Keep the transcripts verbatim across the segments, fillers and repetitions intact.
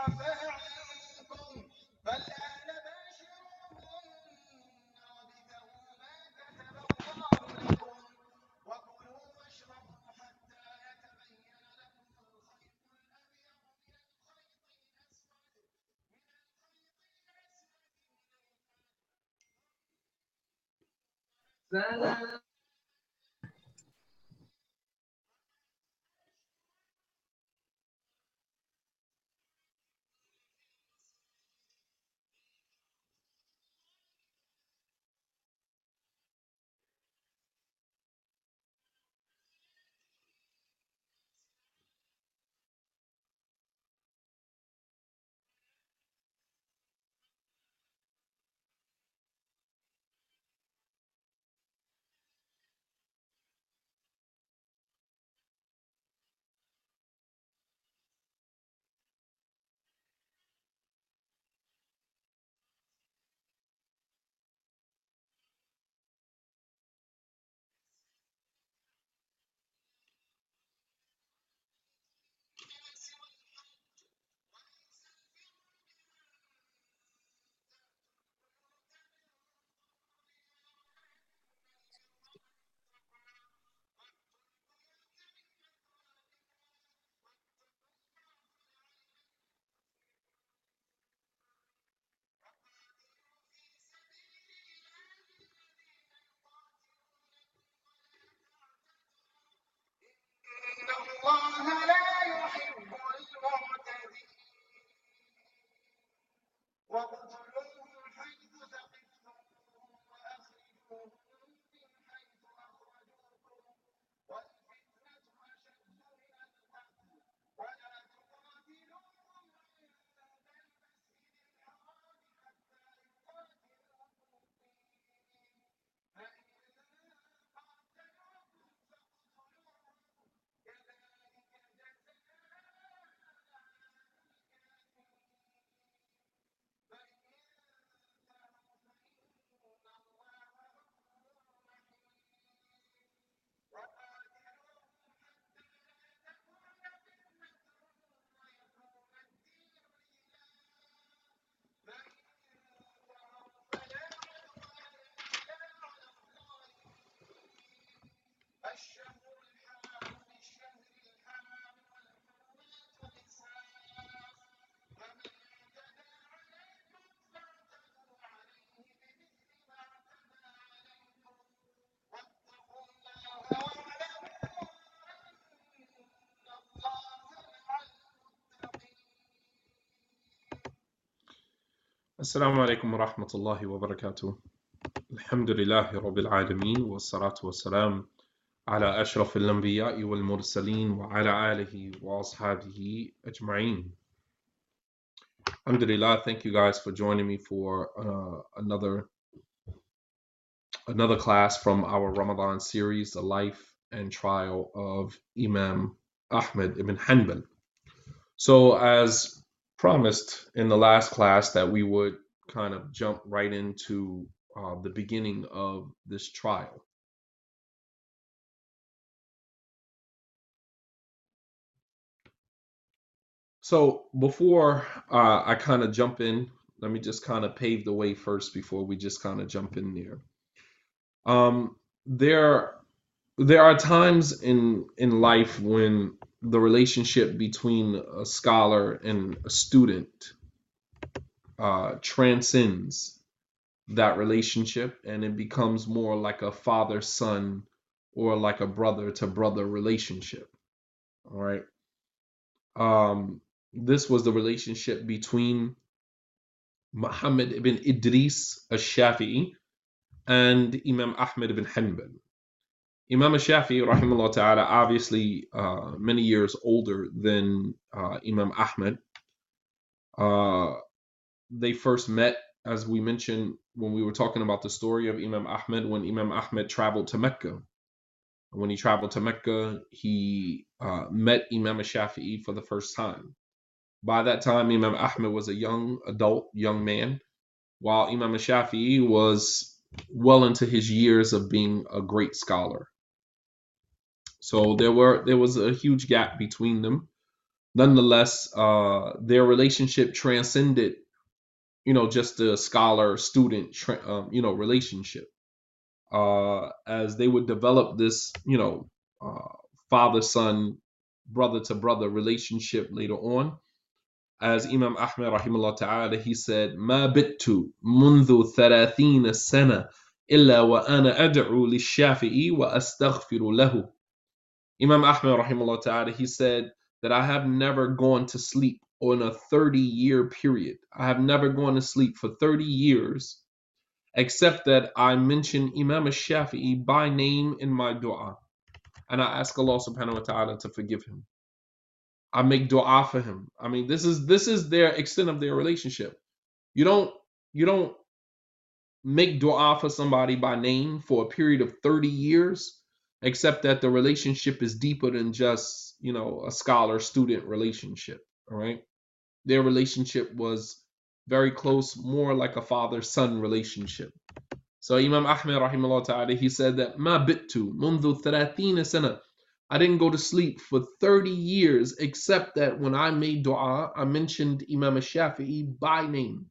السلام عليكم ورحمة الله وبركاته. الحمد لله رب العالمين، والصلاة والسلام على أشرف الأنبياء والمرسلين وعلى آله وأصحابه أجمعين. Alhamdulillah, thank you guys for joining me for uh, another another class from our Ramadan series, The Life and Trial of Imam Ahmad ibn Hanbal. So as promised in the last class that we would kind of jump right into uh, the beginning of this trial. So before uh, I kind of jump in, let me just kind of pave the way first before we just kind of jump in there. Um, there, there are times in in life when the relationship between a scholar and a student uh, transcends that relationship, and it becomes more like a father-son or like a brother-to-brother relationship. All right. Um, this was the relationship between Muhammad ibn Idris al-Shafi'i and Imam Ahmad ibn Hanbal. Imam al-Shafi'i, rahimahullah ta'ala, obviously uh, many years older than uh, Imam Ahmad. Uh, they first met, as we mentioned when we were talking about the story of Imam Ahmad, when Imam Ahmad traveled to Mecca. When he traveled to Mecca, he uh, met Imam al-Shafi'i for the first time. By that time, Imam Ahmad was a young adult, young man, while Imam al-Shafi'i was well into his years of being a great scholar. So there were there was a huge gap between them. Nonetheless, uh, their relationship transcended, you know, just the scholar-student, um, you know, relationship. Uh, as they would develop this, you know, uh, father-son, brother-to-brother relationship later on. As Imam Ahmed rahimahullah ta'ala, he said, ما بت منذ ثلاثين سنة إلا وأنا أدعو للشافعي وأستغفر له. Imam Ahmed rahimahullah ta'ala, he said that I have never gone to sleep on a thirty year period. I have never gone to sleep for thirty years except that I mention Imam al-Shafi'i by name in my dua. And I ask Allah subhanahu wa ta'ala to forgive him. I make dua for him. I mean, this is this is their extent of their relationship. You don't you don't make dua for somebody by name for a period of thirty years, except that the relationship is deeper than just, you know, a scholar-student relationship. All right. Their relationship was very close, more like a father-son relationship. So Imam Ahmed rahimahullah ta'ala, he said that ma bittu mundu thalathina sana. I didn't go to sleep for thirty years, except that when I made dua, I mentioned Imam al-Shafi'i by name.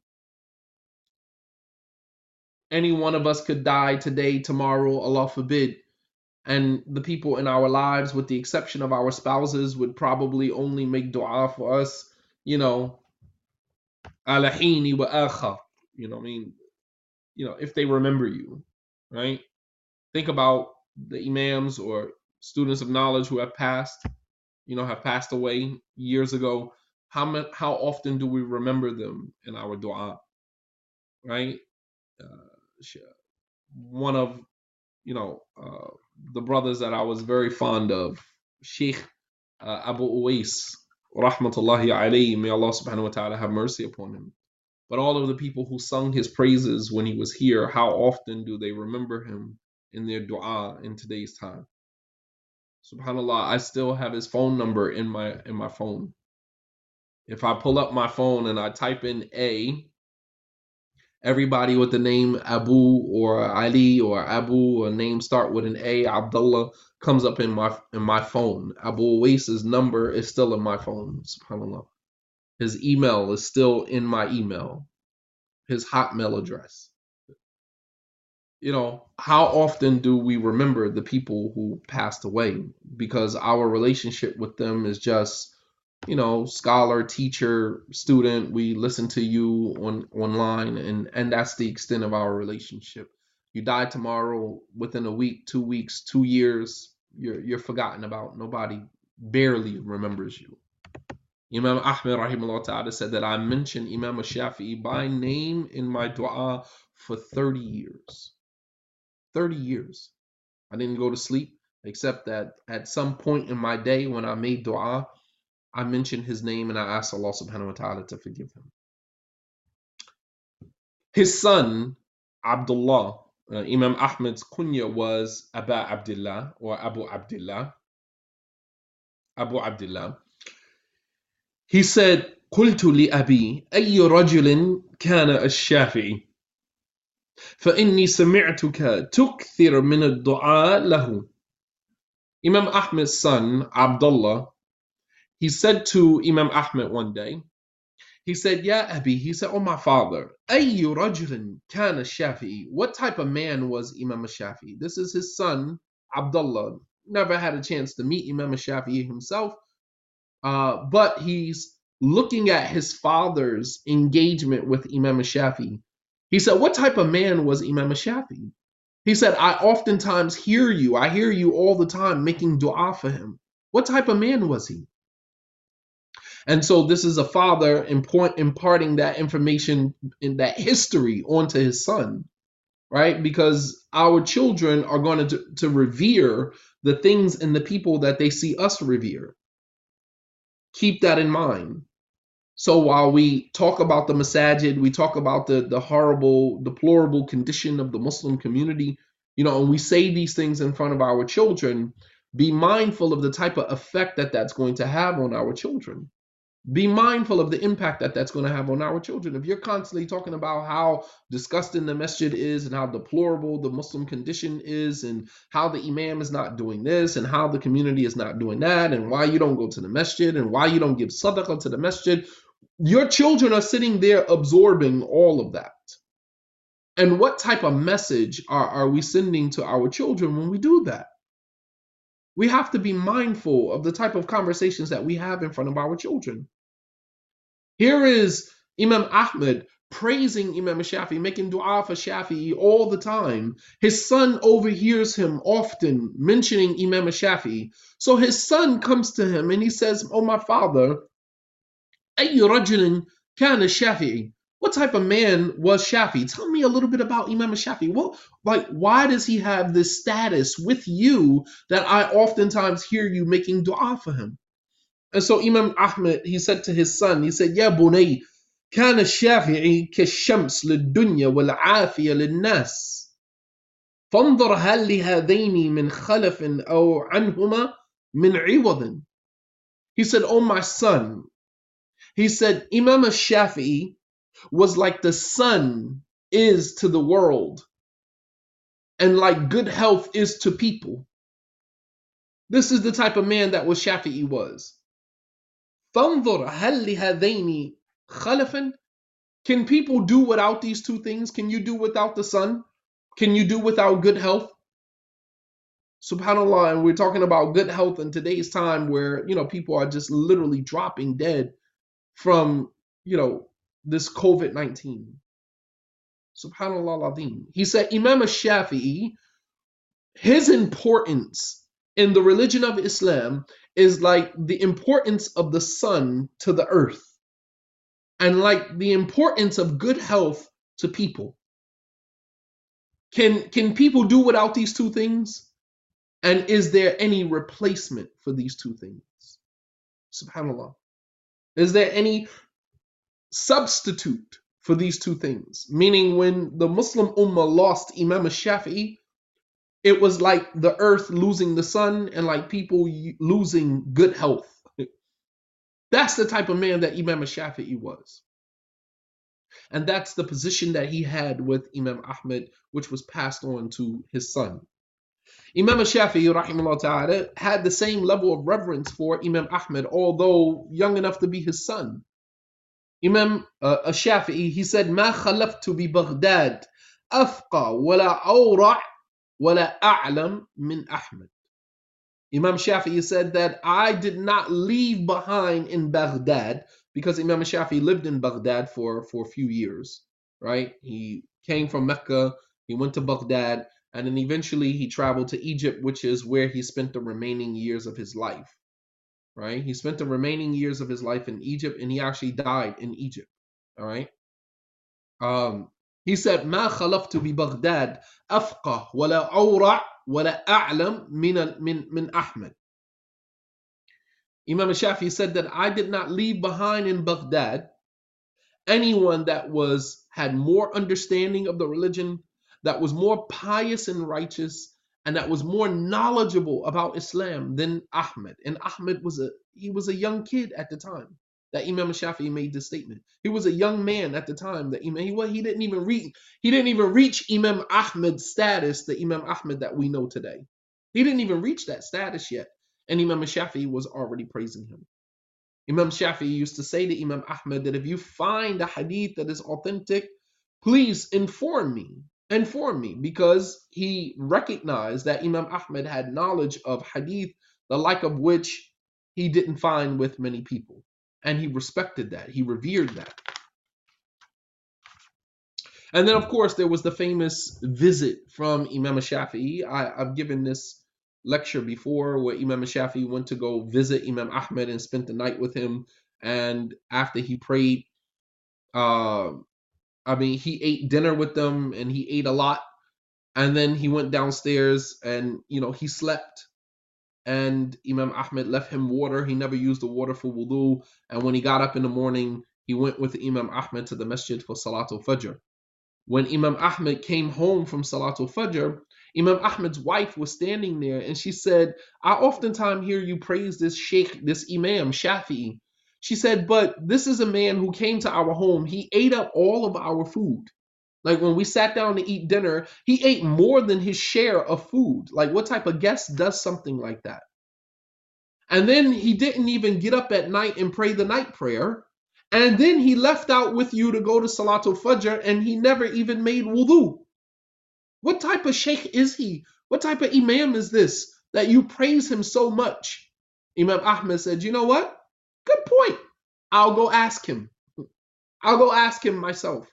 Any one of us could die today, tomorrow, Allah forbid. And the people in our lives, with the exception of our spouses, would probably only make dua for us, you know, alahini wa akha. You know what I mean? You know, if they remember you, right? Think about the imams or students of knowledge who have passed, you know, have passed away years ago. How much, how often do we remember them in our dua, right? Uh, one of, you know, uh, the brothers that I was very fond of, Sheikh uh, Abu Uwais, rahmatullahi alayhi, may Allah subhanahu wa ta'ala have mercy upon him. But all of the people who sung his praises when he was here, how often do they remember him in their dua in today's time? SubhanAllah, I still have his phone number in my in my phone. If I pull up my phone and I type in A, everybody with the name Abu or Ali or Abu, or name start with an A, Abdullah, comes up in my in my phone. Abu Uwais's number is still in my phone, subhanAllah. His email is still in my email. His Hotmail address. You know, how often do we remember the people who passed away? Because our relationship with them is just, you know, scholar, teacher, student. We listen to you on online, and and that's the extent of our relationship. You die tomorrow, within a week, two weeks, two years, you're you're forgotten about. Nobody barely remembers you. Imam Ahmed rahimahullah ta'ala said that I mentioned Imam al-Shafi'i by name in my dua for thirty years. thirty years. I didn't go to sleep, except that at some point in my day when I made dua, I mentioned his name and I asked Allah subhanahu wa ta'ala to forgive him. His son, Abdullah, uh, Imam Ahmed's kunya was Aba Abdullah or Abu Abdullah. Abu Abdullah. He said, قلت لأبي أي رجل كان الشافعي فإني سمعتك تكثر من الدعاء له. Imam Ahmed's son, Abdullah, he said to Imam Ahmed one day, he said, Ya Abi, he said, oh my father, أي رجل كان الشافعي. What type of man was Imam al-Shafi'i? This is his son, Abdullah. Never had a chance to meet Imam al-Shafi'i himself, uh, but he's looking at his father's engagement with Imam al-Shafi'i. He said, what type of man was Imam al-Shafi'i? He said, I oftentimes hear you. I hear you all the time making dua for him. What type of man was he? And so this is a father import, imparting that information in that history onto his son, right? Because our children are going to, to revere the things and the people that they see us revere. Keep that in mind. So while we talk about the masajid, we talk about the, the horrible, deplorable condition of the Muslim community, you know, and we say these things in front of our children, be mindful of the type of effect that that's going to have on our children. Be mindful of the impact that that's going to have on our children. If you're constantly talking about how disgusting the masjid is and how deplorable the Muslim condition is and how the imam is not doing this and how the community is not doing that and why you don't go to the masjid and why you don't give sadaqah to the masjid, your children are sitting there absorbing all of that. And what type of message are, are we sending to our children when we do that? We have to be mindful of the type of conversations that we have in front of our children. Here is Imam Ahmed praising Imam Shafi'i, making dua for Shafi'i all the time. His son overhears him often mentioning Imam Shafi'i. So his son comes to him and he says, "Oh, my father, أي رجل كان الشافعي?" What type of man was Shafi'i? Tell me a little bit about Imam Shafi'i. What, like, why does he have this status with you that I oftentimes hear you making dua for him? And so Imam Ahmed, he said to his son, he said, "Ya bunay, كان الشافعي كالشمس للدنيا والعافية للناس. فانظر هل لهذين من خلف أو عنهما من عوض." He said, "Oh my son," he said, "Imam al-Shafi'i was like the sun is to the world and like good health is to people." This is the type of man that was Shafi'i was. فانظر هل لهذين خلفا. Can people do without these two things? Can you do without the sun? Can you do without good health? SubhanAllah, and we're talking about good health in today's time where, you know, people are just literally dropping dead from, you know, this COVID nineteen. SubhanAllah al-Azim. He said Imam al-Shafi'i, his importance in the religion of Islam is like the importance of the sun to the earth and like the importance of good health to people. Can, can people do without these two things? And is there any replacement for these two things? SubhanAllah. Is there any substitute for these two things? Meaning when the Muslim Ummah lost Imam al-Shafi'i, it was like the earth losing the sun and like people losing good health. That's the type of man that Imam al-Shafi'i was. And that's the position that he had with Imam Ahmed, which was passed on to his son. Imam al-Shafi'i, rahimahullah ta'ala, had the same level of reverence for Imam Ahmed, although young enough to be his son. Imam uh, al-Shafi'i, he said, "Ma khalaftu bi Baghdad afqa wala awra' wala a'lam min Ahmed." Imam Shafi'i said that I did not leave behind in Baghdad, because Imam Shafi'i lived in Baghdad for, for a few years, right? He came from Mecca, he went to Baghdad, and then eventually he traveled to Egypt, which is where he spent the remaining years of his life, right? He spent the remaining years of his life in Egypt, and he actually died in Egypt, all right? Um, he said, "Ma khalaftu bi Baghdad afqah wala awra' wala a'lam min, min, min Ahmed." Imam Shafi'i said that I did not leave behind in Baghdad anyone that was had more understanding of the religion, that was more pious and righteous, and that was more knowledgeable about Islam than Ahmed. And Ahmed was a he was a young kid at the time that Imam Shafi'i made this statement. He was a young man at the time that Imam he, well, he didn't even reach he didn't even reach Imam Ahmed's status, the Imam Ahmed that we know today. He didn't even reach that status yet. And Imam Shafi'i was already praising him. Imam Shafi'i used to say to Imam Ahmed that if you find a hadith that is authentic, please inform me. Inform me, because he recognized that Imam Ahmed had knowledge of hadith, the like of which he didn't find with many people. And he respected that. He revered that. And then, of course, there was the famous visit from Imam Shafi'i. I, I've given this lecture before where Imam Shafi'i went to go visit Imam Ahmed and spent the night with him. And after he prayed, uh, I mean, he ate dinner with them and he ate a lot. And then he went downstairs and, you know, he slept. And Imam Ahmed left him water. He never used the water for wudu. And when he got up in the morning, he went with Imam Ahmed to the masjid for Salatul Fajr. When Imam Ahmed came home from Salatul Fajr, Imam Ahmed's wife was standing there and she said, "I oftentimes hear you praise this sheikh, this Imam Shafi'i. She said, but this is a man who came to our home. He ate up all of our food. Like when we sat down to eat dinner, he ate more than his share of food. Like what type of guest does something like that? And then he didn't even get up at night and pray the night prayer. And then he left out with you to go to Salatul Fajr and he never even made wudu. What type of sheikh is he? What type of imam is this that you praise him so much? Imam Ahmed said, you know what? Good point. I'll go ask him. I'll go ask him myself.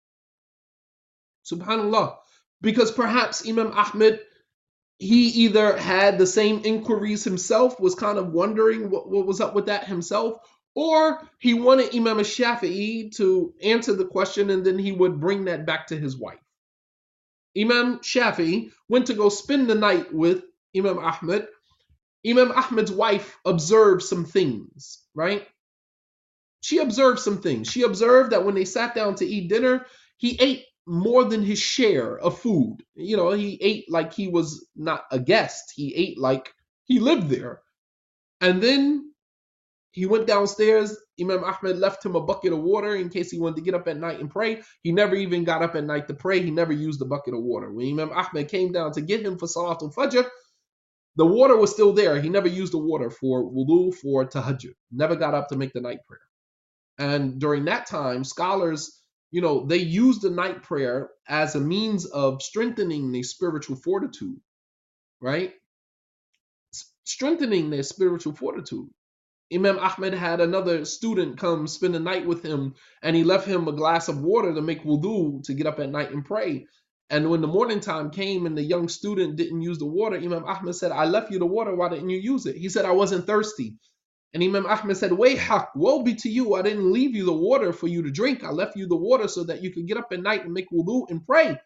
Subhanallah. Because perhaps Imam Ahmed, he either had the same inquiries himself, was kind of wondering what, what was up with that himself, or he wanted Imam Shafi'i to answer the question and then he would bring that back to his wife. Imam Shafi'i went to go spend the night with Imam Ahmed. Imam Ahmed's wife observed some things, right? She observed some things. She observed that when they sat down to eat dinner, he ate more than his share of food. You know, he ate like he was not a guest. He ate like he lived there. And then he went downstairs. Imam Ahmed left him a bucket of water in case he wanted to get up at night and pray. He never even got up at night to pray. He never used the bucket of water. When Imam Ahmed came down to get him for Salatul Fajr, the water was still there. He never used the water for wudu, for tahajjud. Never got up to make the night prayer. And during that time, scholars, you know, they used the night prayer as a means of strengthening their spiritual fortitude, right? S- strengthening their spiritual fortitude. Imam Ahmed had another student come spend the night with him, and he left him a glass of water to make wudu to get up at night and pray. And when the morning time came and the young student didn't use the water, Imam Ahmed said, I left you the water, why didn't you use it? He said, I wasn't thirsty. And Imam Ahmed said, Wayhak, woe be to you. I didn't leave you the water for you to drink. I left you the water so that you could get up at night and make wudu and pray.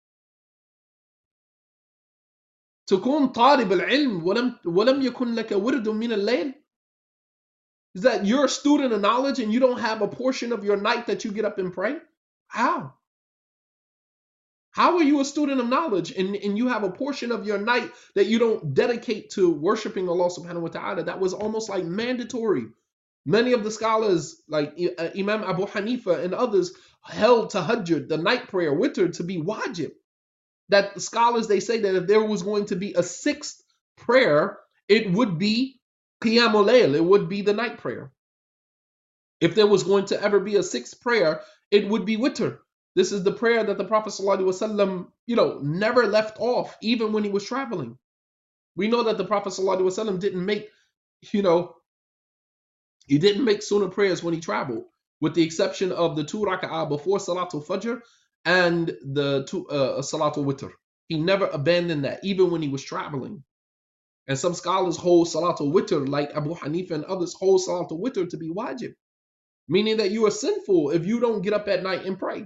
تكون طالب العلم ولم ولم يكن لك ورد من الليل. Is that you're a student of knowledge and you don't have a portion of your night that you get up and pray? How? How are you a student of knowledge and, and you have a portion of your night that you don't dedicate to worshiping Allah subhanahu wa ta'ala? That was almost like mandatory. Many of the scholars, like uh, Imam Abu Hanifa and others, held tahajjud, the night prayer, witr, to be wajib. That the scholars, they say that if there was going to be a sixth prayer, it would be Qiyamul Layl, it would be the night prayer. If there was going to ever be a sixth prayer, it would be witr. This is the prayer that the Prophet ﷺ, you know, never left off, even when he was traveling. We know that the Prophet ﷺ didn't make, you know, he didn't make sunnah prayers when he traveled, with the exception of the two raka'ah before Salatul Fajr and the two uh, Salatul Witr. He never abandoned that, even when he was traveling. And some scholars hold Salatul Witr, like Abu Hanifa and others, hold Salatul Witr to be wajib, meaning that you are sinful if you don't get up at night and pray.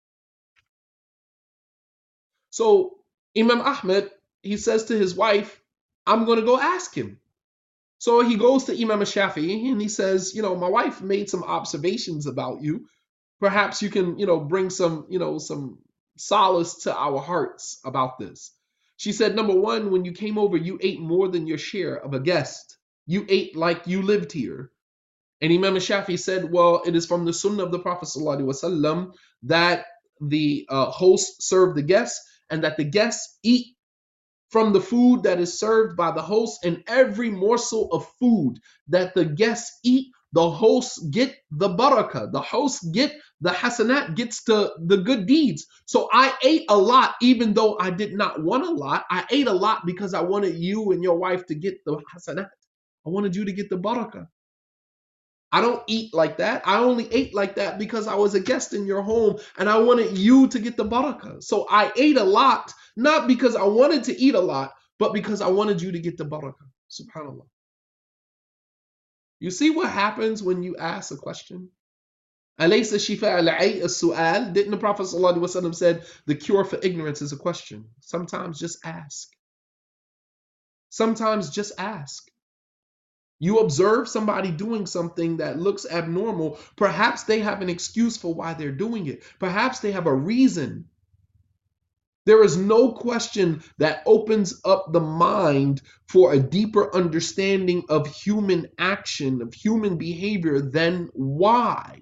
So Imam Ahmed, he says to his wife, I'm going to go ask him. So he goes to Imam Shafi'i and he says, you know, my wife made some observations about you. Perhaps you can, you know, bring some, you know, some solace to our hearts about this. She said, number one, when you came over, you ate more than your share of a guest. You ate like you lived here. And Imam Shafi'i said, well, it is from the sunnah of the Prophet ﷺ that the uh, host serve the guests and that the guests eat from the food that is served by the host, and every morsel of food that the guests eat, the hosts get the barakah, the hosts get the hasanat, gets the, the good deeds. So I ate a lot, even though I did not want a lot. I ate a lot because I wanted you and your wife to get the hasanat. I wanted you to get the barakah. I don't eat like that. I only ate like that because I was a guest in your home and I wanted you to get the barakah. So I ate a lot, not because I wanted to eat a lot, but because I wanted you to get the barakah. Subhanallah. You see what happens when you ask a question? Alaysa shifa al-ay as-su'al? Didn't the Prophet ﷺ said the cure for ignorance is a question? Sometimes just ask. Sometimes just ask. You observe somebody doing something that looks abnormal. Perhaps they have an excuse for why they're doing it. Perhaps they have a reason. There is no question that opens up the mind for a deeper understanding of human action, of human behavior than why.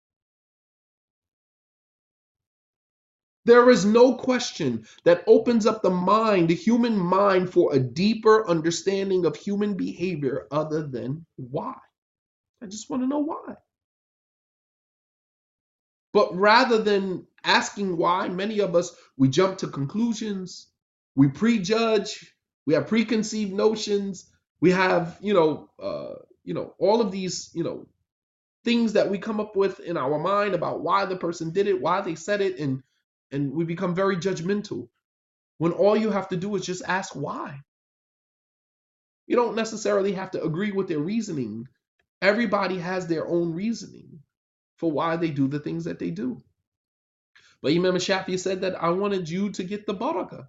There is no question that opens up the mind, the human mind, for a deeper understanding of human behavior other than why. I just want to know why. But rather than asking why, many of us, we jump to conclusions, we prejudge, we have preconceived notions, we have, you know, uh, you know, all of these, you know, things that we come up with in our mind about why the person did it, why they said it, and and we become very judgmental. When all you have to do is just ask why. You don't necessarily have to agree with their reasoning. Everybody has their own reasoning for why they do the things that they do. But Imam Shafi said that I wanted you to get the barakah.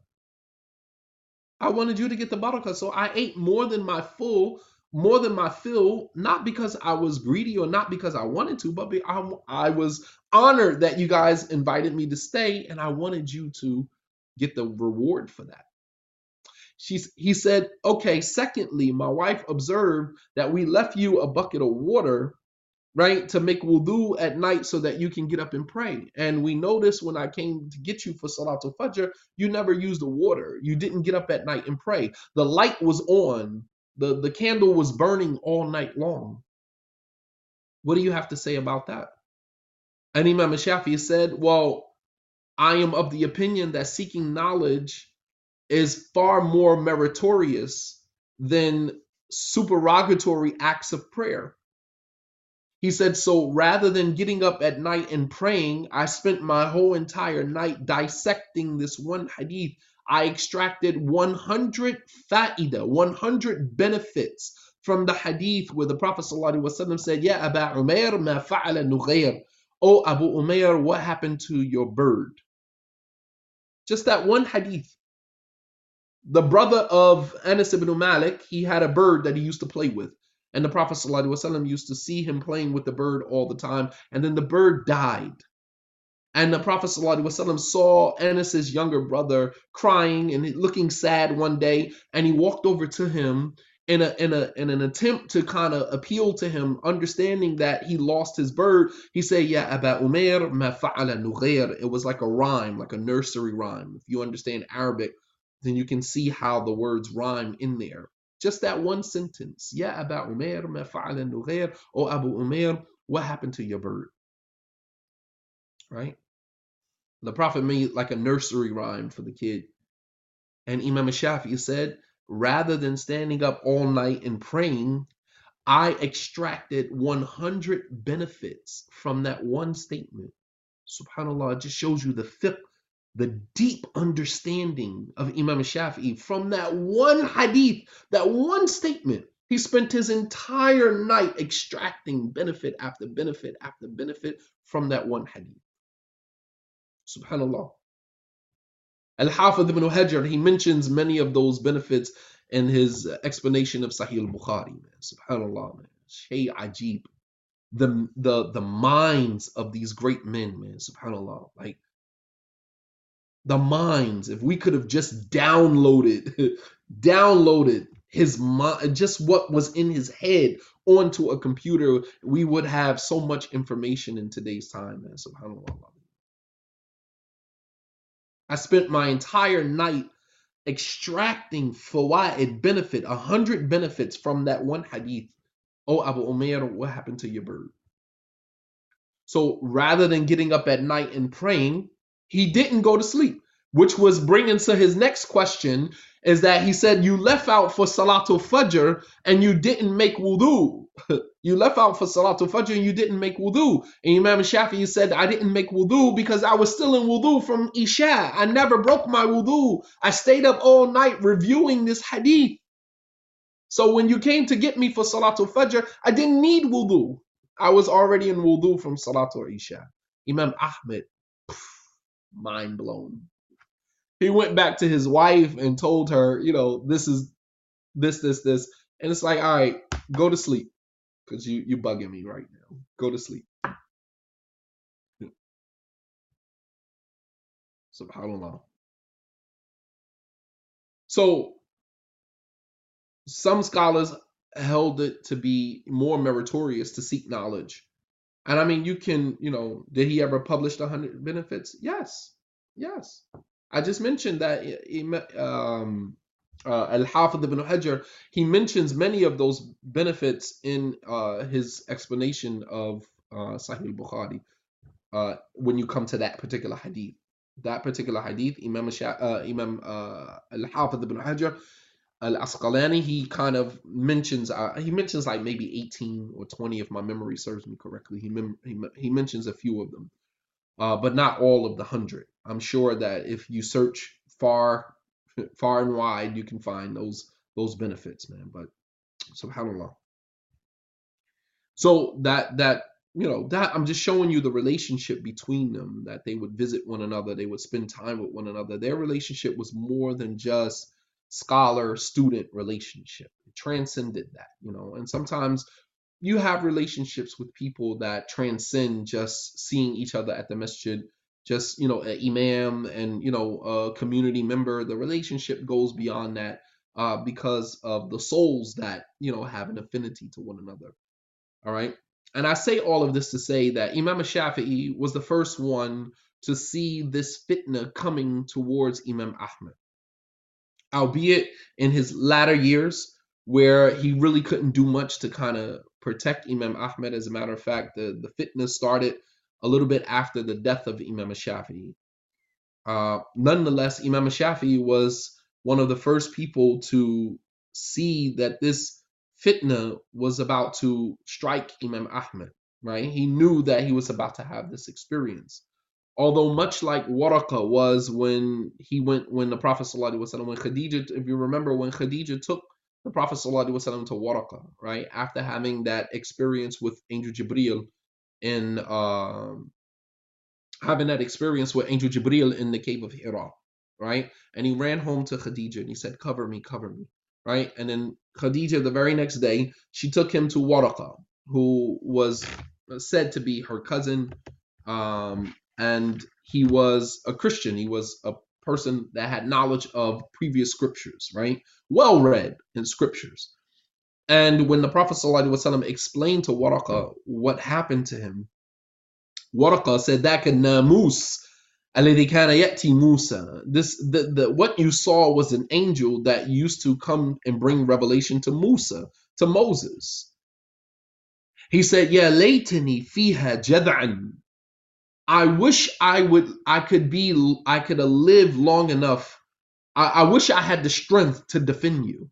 I wanted you to get the barakah. So I ate more than my full, more than my fill, not because I was greedy or not because I wanted to, but I, I was honored that you guys invited me to stay, and I wanted you to get the reward for that. She's, he said, okay, secondly, my wife observed that we left you a bucket of water, right, to make wudu at night so that you can get up and pray. And we noticed when I came to get you for Salatul Fajr, you never used the water. You didn't get up at night and pray. The light was on. The, the candle was burning all night long. What do you have to say about that? And Imam Shafi said, well, I am of the opinion that seeking knowledge is far more meritorious than supererogatory acts of prayer. He said, so rather than getting up at night and praying, I spent my whole entire night dissecting this one hadith. I extracted one hundred fa'ida, one hundred benefits from the hadith where the Prophet ﷺ said, Ya Aba Umair, ma fa'ala nughair. Oh, Abu Umair, what happened to your bird? Just that one hadith. The brother of Anas ibn Malik, he had a bird that he used to play with. And the Prophet ﷺ used to see him playing with the bird all the time. And then the bird died. And the Prophet ﷺ saw Anas's younger brother crying and looking sad one day. And he walked over to him in, a, in, a, in an attempt to kind of appeal to him, understanding that he lost his bird. He said, Ya Aba Umair, ma fa'ala nughair. It was like a rhyme, like a nursery rhyme. If you understand Arabic, then you can see how the words rhyme in there. Just that one sentence. Ya Aba Umair, ma fa'ala nughair. Oh, Abu Umair, what happened to your bird? Right? The Prophet made like a nursery rhyme for the kid. And Imam Shafi'i said, rather than standing up all night and praying, I extracted one hundred benefits from that one statement. SubhanAllah, it just shows you the fiqh, the deep understanding of Imam Shafi'i from that one hadith, that one statement. He spent his entire night extracting benefit after benefit after benefit from that one hadith. SubhanAllah. Al-Hafidh ibn Hajar, he mentions many of those benefits in his explanation of Sahih al-Bukhari. Man. SubhanAllah, man. Shay Ajib. The, the, the minds of these great men, man. SubhanAllah. Like, the minds, if we could have just downloaded, downloaded his mind, just what was in his head onto a computer, we would have so much information in today's time, man. SubhanAllah. I spent my entire night extracting fawaid, benefit, a hundred benefits from that one hadith. Oh, Abu Umair, what happened to your bird? So rather than getting up at night and praying, he didn't go to sleep, which was bringing to his next question, is that he said, you left out for Salatul Fajr and you didn't make wudu. You left out for Salatul Fajr and you didn't make wudu. And Imam Shafi'i said, I didn't make wudu because I was still in wudu from Isha. I never broke my wudu. I stayed up all night reviewing this hadith. So when you came to get me for Salatul Fajr, I didn't need wudu. I was already in wudu from Salatul Isha. Imam Ahmed, mind blown. He went back to his wife and told her, you know, this is this, this, this. And it's like, all right, go to sleep. Because you, you bugging me right now. Go to sleep. SubhanAllah. So some scholars held it to be more meritorious to seek knowledge. And I mean, you can, you know, did he ever publish the hundred benefits? Yes, yes. I just mentioned that um, uh, Al-Hafidh ibn Hajar, he mentions many of those benefits in uh, his explanation of uh, Sahih al-Bukhari. Uh, when you come to that particular hadith, that particular hadith, Imam Sha- uh, Imam uh, Al-Hafidh ibn Hajar Al-Asqalani, he kind of mentions, uh, he mentions like maybe eighteen or twenty, if my memory serves me correctly. He mem- he, he mentions a few of them, uh, but not all of the hundred. I'm sure that if you search far, far and wide, you can find those those benefits, man. But subhanallah. So that that you know that I'm just showing you the relationship between them, that they would visit one another, they would spend time with one another. Their relationship was more than just scholar student relationship. It transcended that, you know. And sometimes you have relationships with people that transcend just seeing each other at the masjid, just, you know, an imam and, you know, a community member. The relationship goes beyond that, uh, because of the souls that, you know, have an affinity to one another. All right. And I say all of this to say that Imam Shafi'i was the first one to see this fitna coming towards Imam Ahmad, albeit in his latter years, where he really couldn't do much to kind of protect Imam Ahmad. As a matter of fact, the, the fitna started a little bit after the death of Imam Shafi'i. Uh, nonetheless, Imam Shafi'i was one of the first people to see that this fitna was about to strike Imam Ahmad, right? He knew that he was about to have this experience. Although much like Waraqa was when he went, when the Prophet Sallallahu Alaihi Wasallam, when Khadija, if you remember, when Khadija took the Prophet Sallallahu Alaihi Wasallam to Waraqa, right? After having that experience with Angel Jibreel in um, having that experience with Angel Jibreel in the cave of Hira, right? And he ran home to Khadija and he said, "Cover me, cover me," right? And then Khadija, the very next day, she took him to Waraqa, who was said to be her cousin, um, and he was a Christian. He was a person that had knowledge of previous scriptures, right? Well read in scriptures. And when the Prophet ﷺ explained to Waraqa what happened to him, Waraqa said, "That namus alladhi kana ya'ti Musa." This the, the what you saw was an angel that used to come and bring revelation to Musa, to Moses. He said, "Ya laytani fiha jad'an." I wish I would I could be I could have lived long enough. I, I wish I had the strength to defend you.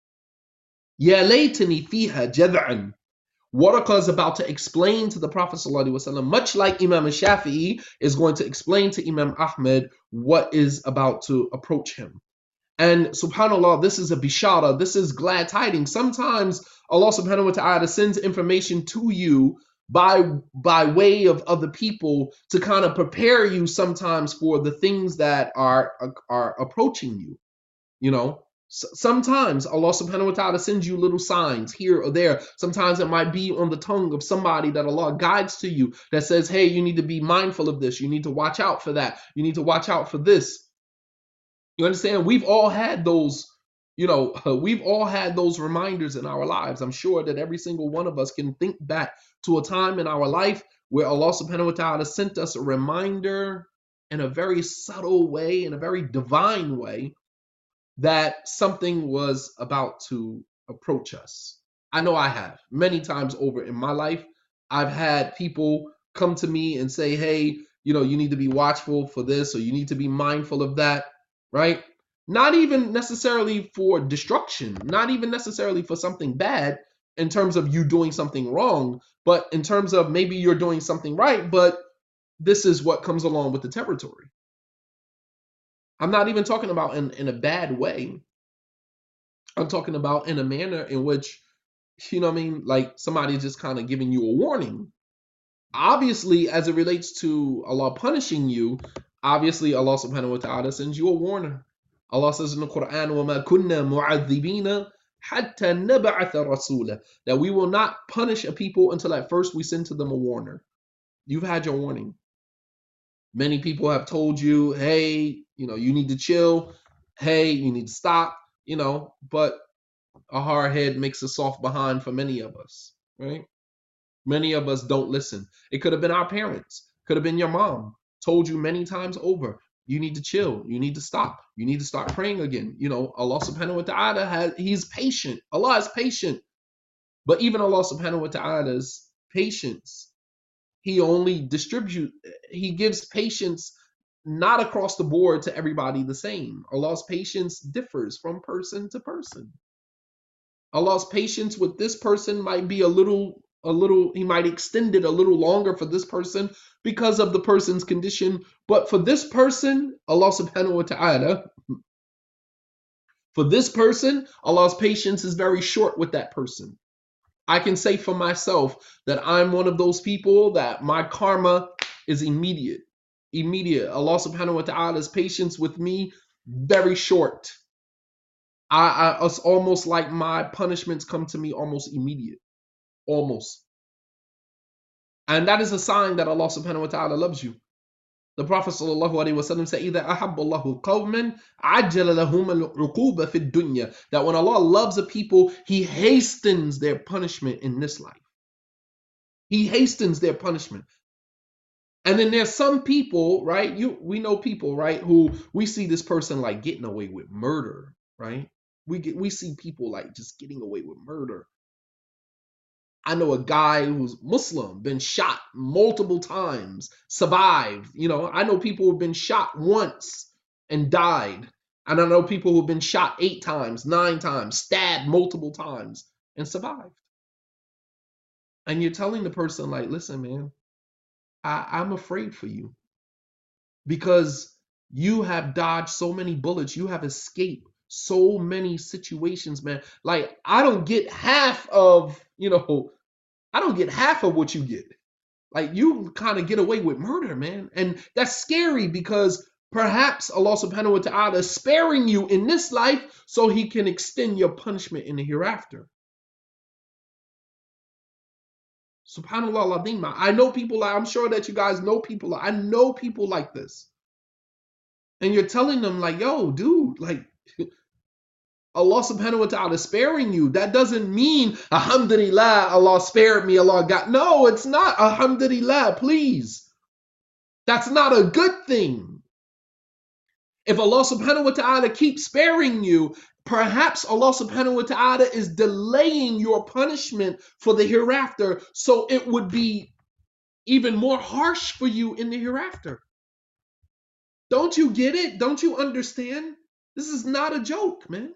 Ya laytani fiha jad'an. Waraqa is about to explain to the Prophet ﷺ, much like Imam Shafi'i is going to explain to Imam Ahmad what is about to approach him. And subhanAllah, this is a bishara, this is glad tidings. Sometimes Allah subhanahu wa ta'ala sends information to you by by way of other people to kind of prepare you sometimes for the things that are are approaching you, you know. Sometimes Allah subhanahu wa ta'ala sends you little signs here or there. Sometimes it might be on the tongue of somebody that Allah guides to you that says, hey, you need to be mindful of this. You need to watch out for that. You need to watch out for this. You understand? We've all had those, you know, we've all had those reminders in our lives. I'm sure that every single one of us can think back to a time in our life where Allah subhanahu wa ta'ala sent us a reminder in a very subtle way, in a very divine way, that something was about to approach us. I know I have many times over in my life. I've had people come to me and say, hey, you know, you need to be watchful for this, or you need to be mindful of that, right? Not even necessarily for destruction, not even necessarily for something bad in terms of you doing something wrong, but in terms of maybe you're doing something right, but this is what comes along with the territory. I'm not even talking about in, in a bad way. I'm talking about in a manner in which, you know what I mean, like somebody just kind of giving you a warning. Obviously, as it relates to Allah punishing you, obviously Allah subhanahu wa ta'ala sends you a warner. Allah says in the Quran, وَمَا كُنَّا مُعَذِّبِينَ حَتَّى نَبْعَثَ رَسُولًا, that we will not punish a people until at first we send to them a warner. You've had your warning. Many people have told you, hey, you know, you need to chill. Hey, you need to stop, you know, but a hard head makes a soft behind for many of us, right? Many of us don't listen. It could have been our parents, could have been your mom, told you many times over, you need to chill, you need to stop, you need to start praying again. You know, Allah subhanahu wa ta'ala has he's patient. Allah is patient. But even Allah subhanahu wa ta'ala's patience, he only distribute he gives patience not across the board to everybody the same. Allah's patience differs from person to person. Allah's patience with this person might be a little a little he might extend it a little longer for this person because of the person's condition, but for this person, Allah subhanahu wa ta'ala, for this person, Allah's patience is very short with that person. I can say for myself that I'm one of those people that my karma is immediate. Immediate. Allah subhanahu wa ta'ala's patience with me very short. I, I it's almost like my punishments come to me almost immediate. Almost. And that is a sign that Allah subhanahu wa ta'ala loves you. The Prophet sallallahu alaihi wasallam said, "Either ahabballahu qawman ajjala lahum al-uquba fi dunya." That when Allah loves a people, He hastens their punishment in this life. He hastens their punishment. And then there's some people, right? You we know people, right, who we see this person like getting away with murder, right? We get we see people like just getting away with murder. I know a guy who's Muslim, been shot multiple times, survived. You know, I know people who've been shot once and died. And I know people who've been shot eight times, nine times, stabbed multiple times and survived. And you're telling the person, like, listen, man, I, I'm afraid for you because you have dodged so many bullets, you have escaped so many situations, man. Like, I don't get half of, you know, I don't get half of what you get. Like, you kind of get away with murder, man. And that's scary because perhaps Allah subhanahu wa ta'ala is sparing you in this life so He can extend your punishment in the hereafter. Subhanallah al-Azim. I know people, like, I'm sure that you guys know people, I know people like this. And you're telling them, like, yo, dude, like, Allah subhanahu wa ta'ala sparing you. That doesn't mean, alhamdulillah, Allah spared me, Allah got. No, it's not, alhamdulillah, please. That's not a good thing. If Allah subhanahu wa ta'ala keeps sparing you, perhaps Allah subhanahu wa ta'ala is delaying your punishment for the hereafter, so it would be even more harsh for you in the hereafter. Don't you get it? Don't you understand? This is not a joke, man.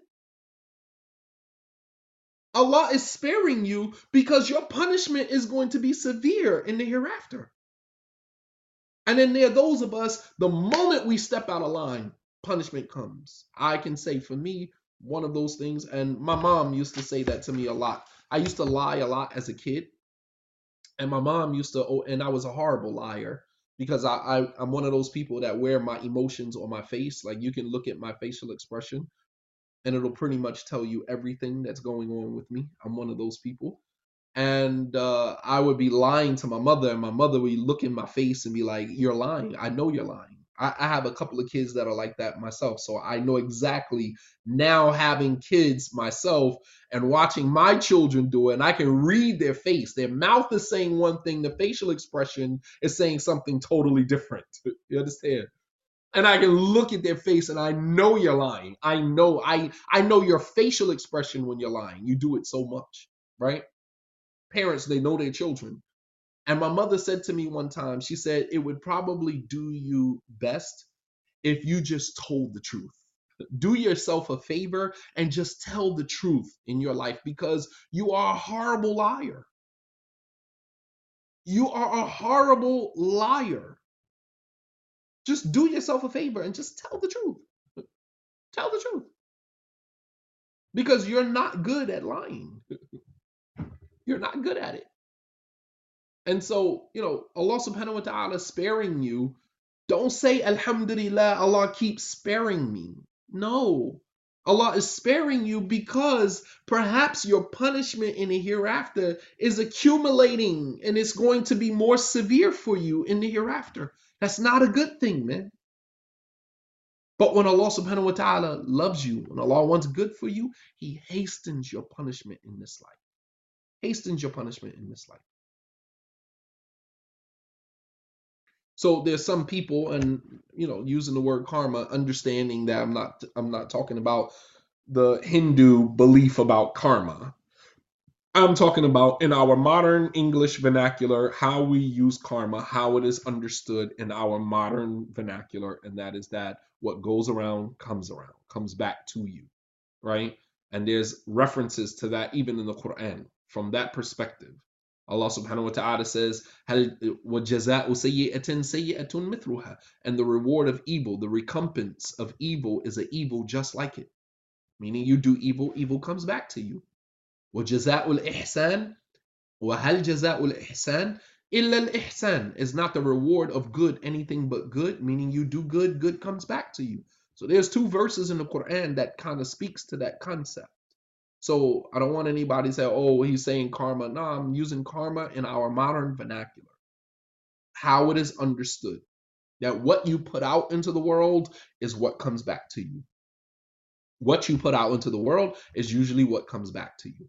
Allah is sparing you because your punishment is going to be severe in the hereafter. And then there are those of us, the moment we step out of line, punishment comes. I can say for me, one of those things, and my mom used to say that to me a lot. I used to lie a lot as a kid. And my mom used to, oh, and I was a horrible liar because I, I, I'm one of those people that wear my emotions on my face. Like, you can look at my facial expression and it'll pretty much tell you everything that's going on with me. I'm one of those people. And uh, I would be lying to my mother, and my mother would look in my face and be like, "You're lying. I know you're lying." I, I have a couple of kids that are like that myself, so I know exactly now, having kids myself and watching my children do it, and I can read their face. Their mouth is saying one thing, the facial expression is saying something totally different. You understand? And I can look at their face and I know you're lying. I know I I know your facial expression when you're lying. You do it so much, right? Parents, they know their children. And my mother said to me one time, she said, it would probably do you best if you just told the truth. Do yourself a favor and just tell the truth in your life because you are a horrible liar. You are a horrible liar. Just do yourself a favor and just tell the truth. Tell the truth. Because you're not good at lying. You're not good at it. And so, you know, Allah subhanahu wa ta'ala sparing you. Don't say, Alhamdulillah, Allah keeps sparing me. No. Allah is sparing you because perhaps your punishment in the hereafter is accumulating and it's going to be more severe for you in the hereafter. That's not a good thing, man. But when Allah subhanahu wa ta'ala loves you, when Allah wants good for you, He hastens your punishment in this life. Hastens your punishment in this life. So there's some people, and you know, using the word karma, understanding that I'm not I'm not talking about the Hindu belief about karma. I'm talking about in our modern English vernacular, how we use karma, how it is understood in our modern vernacular, and that is that what goes around comes around, comes back to you, right? And there's references to that even in the Quran from that perspective. Allah subhanahu wa ta'ala says, "Hal وَجَزَاءُ سَيِّئَةٍ سَيِّئَةٌ مِثْلُهَا." And the reward of evil, the recompense of evil is an evil just like it. Meaning you do evil, evil comes back to you. وَجَزَاءُ الْإِحْسَانِ وَهَلْ جَزَاءُ الْإِحْسَانِ إِلَّا الْإِحْسَانِ is not the reward of good anything but good, meaning you do good, good comes back to you. So there's two verses in the Quran that kind of speaks to that concept. So I don't want anybody to say, oh, he's saying karma. No, I'm using karma in our modern vernacular, how it is understood. That what you put out into the world is what comes back to you. What you put out into the world is usually what comes back to you.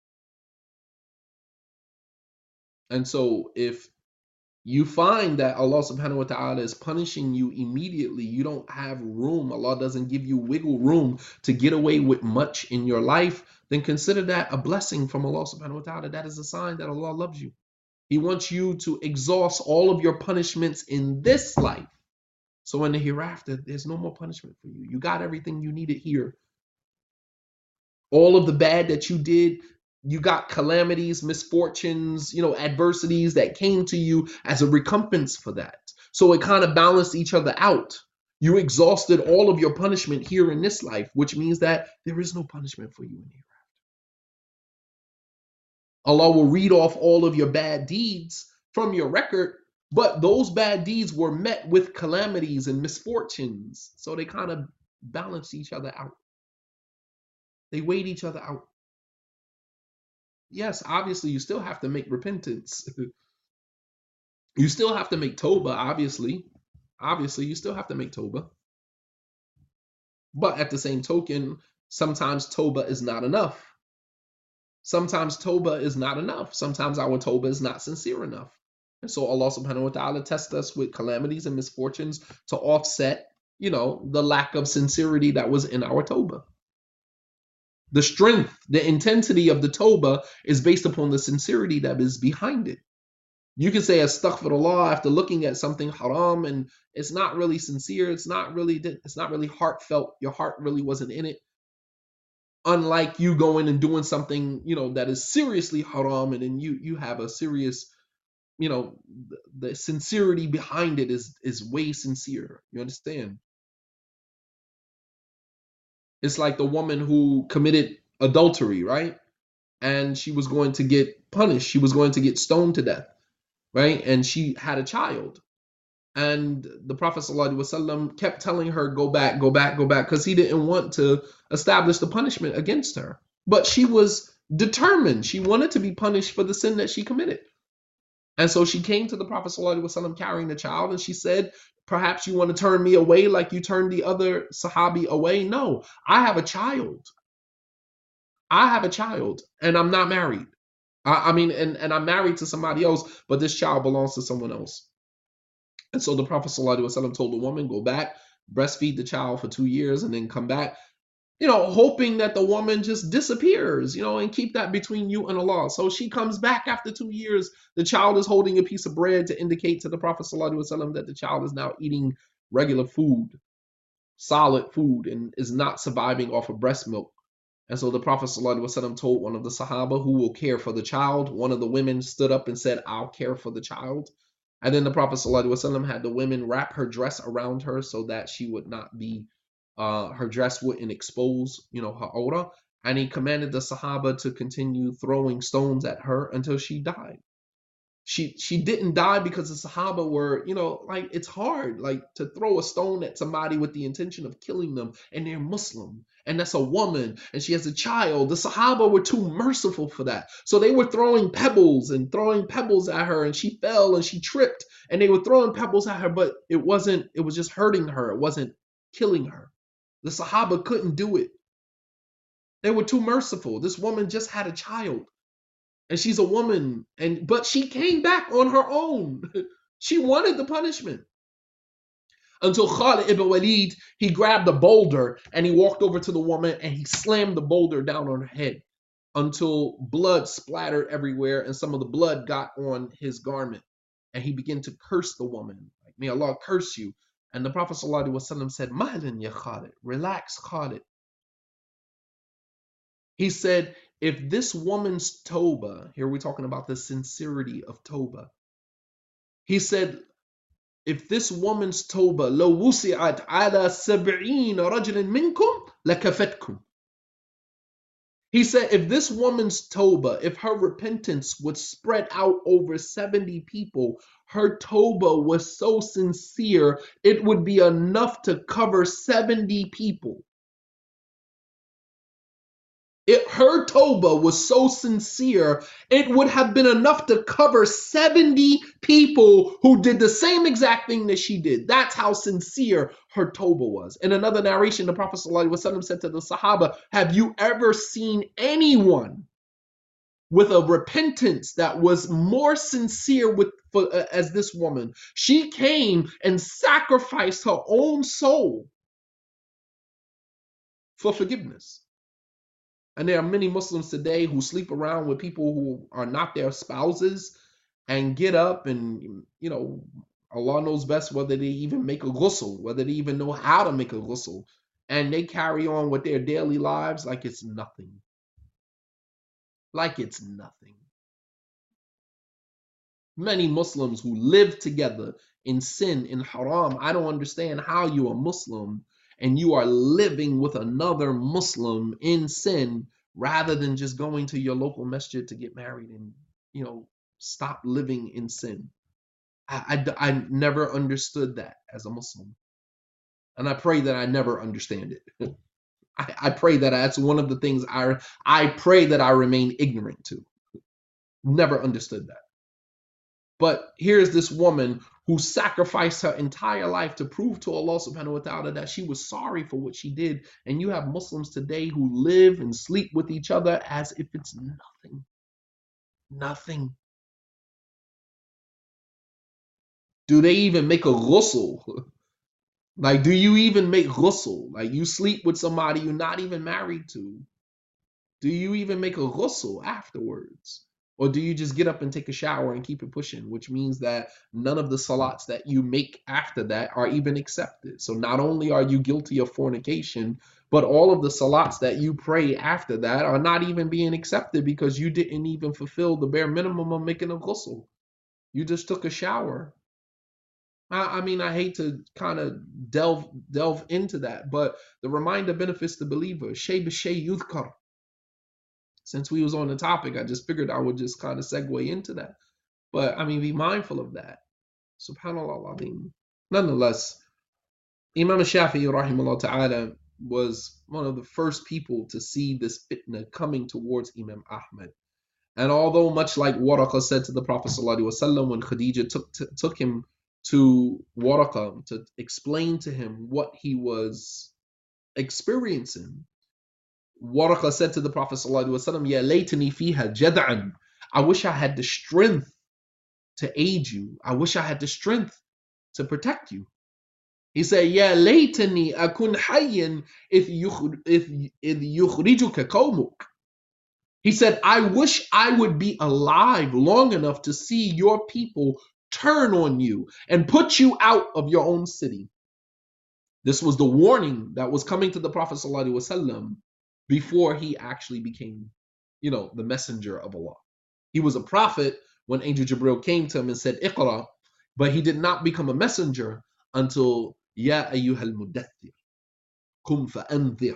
And so if you find that Allah subhanahu wa ta'ala is punishing you immediately, you don't have room, Allah doesn't give you wiggle room to get away with much in your life, then consider that a blessing from Allah subhanahu wa ta'ala. That is a sign that Allah loves you. He wants you to exhaust all of your punishments in this life. So in the hereafter, there's no more punishment for you. You got everything you needed here. All of the bad that you did, you got calamities, misfortunes, you know, adversities that came to you as a recompense for that. So it kind of balanced each other out. You exhausted all of your punishment here in this life, which means that there is no punishment for you in here. Allah will read off all of your bad deeds from your record, but those bad deeds were met with calamities and misfortunes. So they kind of balance each other out. They weighed each other out. Yes, obviously, you still have to make repentance. You still have to make Toba, obviously. Obviously, you still have to make Toba. But at the same token, sometimes Toba is not enough. Sometimes Toba is not enough. Sometimes our Toba is not sincere enough. And so Allah subhanahu wa ta'ala tests us with calamities and misfortunes to offset, you know, the lack of sincerity that was in our Toba. The strength, the intensity of the Toba is based upon the sincerity that is behind it. You can say astaghfirullah after looking at something haram and it's not really sincere, it's not really it's not really heartfelt, your heart really wasn't in it. Unlike you going and doing something, you know, that is seriously haram, and then you you have a serious, you know, the, the sincerity behind it is is way sincere. You understand? It's like the woman who committed adultery, right? And she was going to get punished. She was going to get stoned to death, right? And she had a child. And the Prophet ﷺ kept telling her, go back, go back, go back, because he didn't want to establish the punishment against her. But she was determined. She wanted to be punished for the sin that she committed. And so she came to the Prophet ﷺ carrying the child, and she said, perhaps you want to turn me away like you turned the other Sahabi away? No, I have a child. I have a child, and I'm not married. I, I mean, and, and I'm married to somebody else, but this child belongs to someone else. And so the Prophet ﷺ told the woman, go back, breastfeed the child for two years, and then come back, you know, hoping that the woman just disappears, you know, and keep that between you and Allah. So she comes back after two years. The child is holding a piece of bread to indicate to the Prophet ﷺ that the child is now eating regular food, solid food, and is not surviving off of breast milk. And so the Prophet ﷺ told one of the Sahaba, who will care for the child. One of the women stood up and said, I'll care for the child. And then the Prophet ﷺ had the women wrap her dress around her so that she would not be, uh, her dress wouldn't expose, you know, her aura. And he commanded the Sahaba to continue throwing stones at her until she died. She she didn't die because the Sahaba were, you know, like, it's hard, like, to throw a stone at somebody with the intention of killing them, and they're Muslim, and that's a woman, and she has a child. The Sahaba were too merciful for that. So they were throwing pebbles and throwing pebbles at her, and she fell and she tripped, and they were throwing pebbles at her, but it wasn't, it was just hurting her. It wasn't killing her. The Sahaba couldn't do it. They were too merciful. This woman just had a child, and she's a woman, and but she came back on her own. She wanted the punishment. Until Khalid ibn Walid, he grabbed a boulder and he walked over to the woman and he slammed the boulder down on her head until blood splattered everywhere and some of the blood got on his garment. And he began to curse the woman, like, may Allah curse you. And the Prophet ﷺ said, Mahlan ya Khalid, relax Khalid. He said, if this woman's tawbah, here we're talking about the sincerity of tawbah. He said, if this woman's tawbah, لو وسعت على سبعين رجل منكم لكفتكم. He said, if this woman's tawbah, if her repentance would spread out over seventy people, her tawbah was so sincere, it would be enough to cover seventy people. It, her tawbah was so sincere, it would have been enough to cover seventy people who did the same exact thing that she did. That's how sincere her tawbah was. In another narration, the Prophet ﷺ said to the Sahaba, have you ever seen anyone with a repentance that was more sincere with for, uh, as this woman? She came and sacrificed her own soul for forgiveness. And there are many Muslims today who sleep around with people who are not their spouses and get up and, you know, Allah knows best whether they even make a ghusl, whether they even know how to make a ghusl. And they carry on with their daily lives like it's nothing. Like it's nothing. Many Muslims who live together in sin, in haram. I don't understand how you're a Muslim and you are living with another Muslim in sin rather than just going to your local masjid to get married and, you know, stop living in sin. I, I, I never understood that as a Muslim. And I pray that I never understand it. I, I pray that that's one of the things I, I pray that I remain ignorant to. Never understood that. But here's this woman who sacrificed her entire life to prove to Allah subhanahu wa ta'ala that she was sorry for what she did. And you have Muslims today who live and sleep with each other as if it's nothing. Nothing. Do they even make a ghusl? Like, do you even make ghusl? Like, you sleep with somebody you're not even married to. Do you even make a ghusl afterwards? Or do you just get up and take a shower and keep it pushing, which means that none of the salats that you make after that are even accepted. So not only are you guilty of fornication, but all of the salats that you pray after that are not even being accepted because you didn't even fulfill the bare minimum of making a ghusl. You just took a shower. I, I mean, I hate to kind of delve delve into that, but the reminder benefits the believer. Shay b'shay yudhkar. Since we was on the topic, I just figured I would just kind of segue into that. But I mean, be mindful of that. Subhanallah al-Azim. Nonetheless, Imam Shafi'i rahimahullah ta'ala was one of the first people to see this fitna coming towards Imam Ahmad. And although much like Waraqah said to the Prophet sallallahu alaihi wasallam when Khadija took, t- took him to Waraqah to explain to him what he was experiencing, Waraqah said to the Prophet ﷺ, Ya laytani fiha jad'an. I wish I had the strength to aid you. I wish I had the strength to protect you. He said, Ya laytani akun hayyan if yukhrijuka qawmuk. He said, I wish I would be alive long enough to see your people turn on you and put you out of your own city. This was the warning that was coming to the Prophet ﷺ before he actually became, you know, the messenger of Allah. He was a prophet when Angel Jibril came to him and said, Iqra, but he did not become a messenger until Ya ayyuhal mudaththir, kum fa'anzir.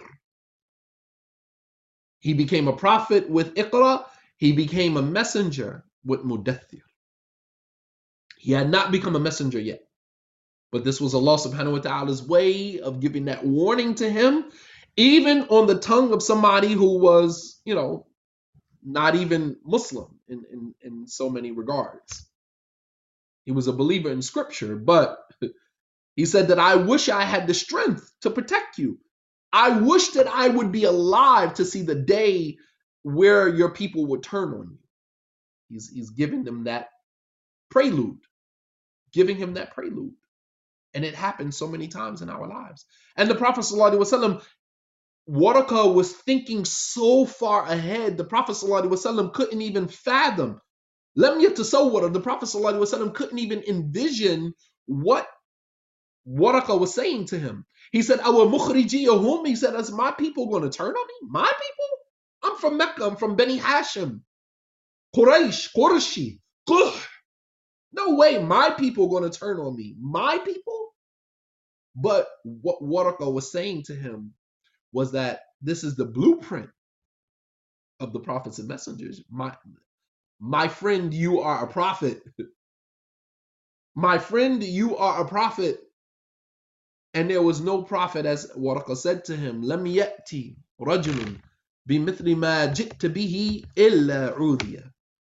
He became a prophet with Iqra, he became a messenger with Mudaththir. He had not become a messenger yet. But this was Allah subhanahu wa ta'ala's way of giving that warning to him, even on the tongue of somebody who was, you know, not even Muslim in, in, in so many regards. He was a believer in scripture, but He said that I wish I had the strength to protect you. I wish that I would be alive to see the day where your people would turn on you. He's, he's giving them that prelude, giving him that prelude. And it happens so many times in our lives. And the Prophet ﷺ, Waraka was thinking so far ahead. The Prophet ﷺ couldn't even fathom. Lam yatasawwar. The Prophet ﷺ couldn't even envision what Waraka was saying to him. He said, "Our mukhrijiyahum." He said, "Is my people going to turn on me? My people? I'm from Mecca. I'm from Bani Hashim, Quraysh, Qurayshi. No way, my people going to turn on me. My people." But what Waraka was saying to him was that this is the blueprint of the prophets and messengers. My my friend, you are a prophet. My friend, you are a prophet. And there was no prophet, as Waraka said to him, "Lam ya'ti rajulun bimithli ma ji'ta bihi illa udiya."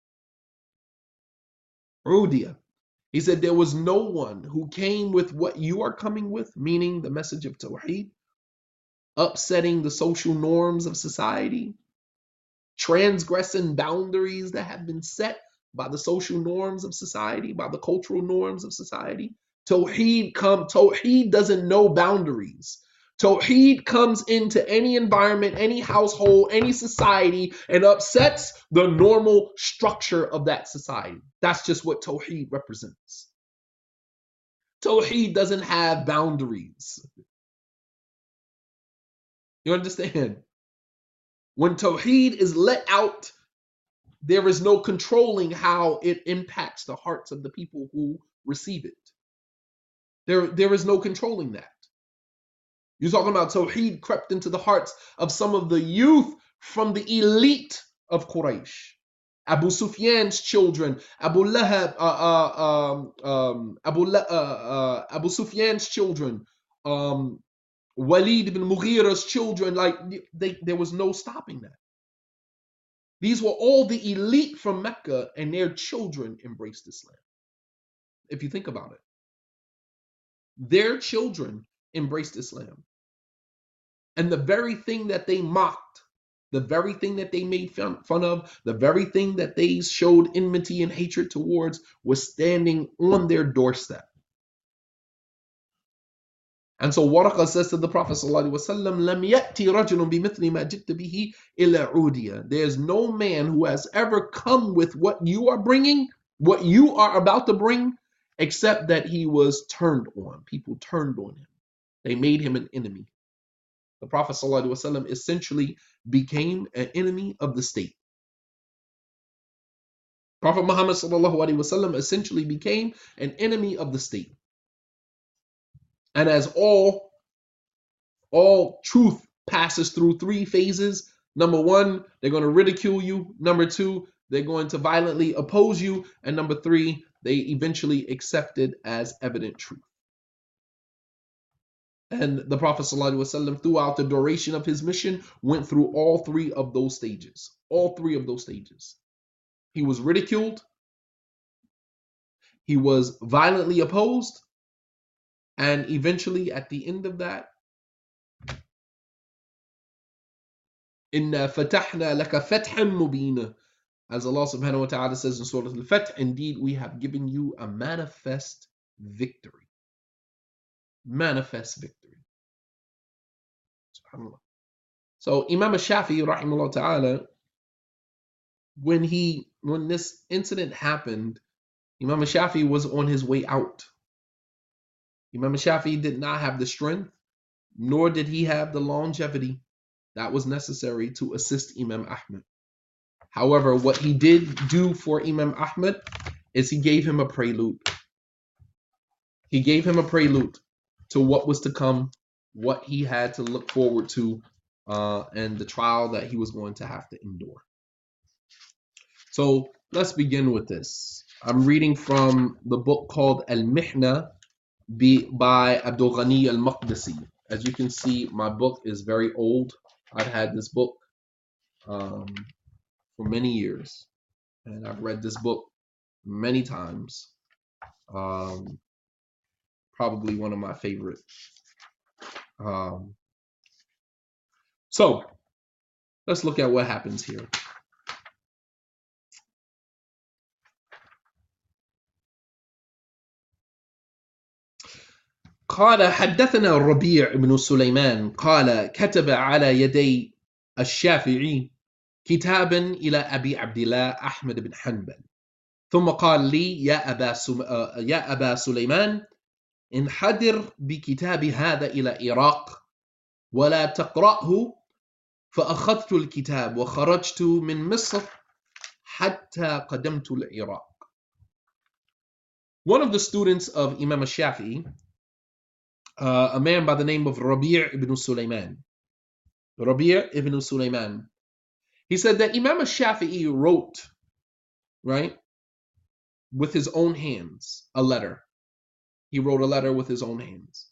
Udiya. He said there was no one who came with what you are coming with, meaning the message of Tawheed, upsetting the social norms of society, transgressing boundaries that have been set by the social norms of society, by the cultural norms of society. Tawheed come, Tawheed doesn't know boundaries. Tawheed comes into any environment, any household, any society, and upsets the normal structure of that society. That's just what Tawheed represents. Tawheed doesn't have boundaries. You understand? When Tawheed is let out, there is no controlling how it impacts the hearts of the people who receive it. There, there is no controlling that. You're talking about Tawheed crept into the hearts of some of the youth from the elite of Quraysh. Abu Sufyan's children, Abu Lahab, uh, uh, um, um, Abu, La, uh, uh, Abu Sufyan's children, um, Walid ibn Mughira's children, like they, there was no stopping that. These were all the elite from Mecca, and their children embraced Islam. If you think about it, their children embraced Islam. And the very thing that they mocked, the very thing that they made fun, fun of, the very thing that they showed enmity and hatred towards was standing on their doorstep. And so Waraka says to the Prophet ﷺ, "Lam ya'ti rajulun bimithli ma ji'ta bihi illa udiya." There's no man who has ever come with what you are bringing, what you are about to bring, except that he was turned on. People turned on him. They made him an enemy. The Prophet ﷺ essentially became an enemy of the state. Prophet Muhammad ﷺ essentially became an enemy of the state. And as all, all truth passes through three phases, number one, they're going to ridicule you. Number two, they're going to violently oppose you. And number three, they eventually accept it as evident truth. And the Prophet ﷺ, throughout the duration of his mission, went through all three of those stages. All three of those stages. He was ridiculed. He was violently opposed. And eventually, at the end of that, إِنَّا فَتَحْنَا لَكَ فَتْحًا مُبِينًا. As Allah subhanahu wa ta'ala says in Surah Al-Fath, indeed, we have given you a manifest victory. Manifest victory. SubhanAllah. So Imam Shafi'i, rahimahullah ta'ala, when he when this incident happened, Imam Shafi'i was on his way out. Imam Shafi'i did not have the strength, nor did he have the longevity that was necessary to assist Imam Ahmad. However, what he did do for Imam Ahmad is he gave him a prelude. He gave him a prelude to what was to come, what he had to look forward to, uh, and the trial that he was going to have to endure. So let's begin with this. I'm reading from the book called Al-Mihna by Abdul Ghani Al-Maqdisi. As you can see, my book is very old. I've had this book um, for many years, and I've read this book many times. Um, probably one of my favorite. Um, so let's look at what happens here. قال حدثنا الربيع بن سليمان قال كتب على يدي الشافعي كتابا إلى أبي عبد الله أحمد بن حنبل ثم قال لي يا أبا, سم... يا أبا سليمان انحدر بكتاب هذا إلى العراق ولا تقرأه فأخذت الكتاب وخرجت من مصر حتى قدمت العراق. One of the students of Imam al-Shafi'i, uh, a man by the name of Rabi' ibn Sulaiman, Rabi' ibn Sulaiman, he said that Imam al-Shafi'i wrote, right, with his own hands, a letter. He wrote a letter with his own hands.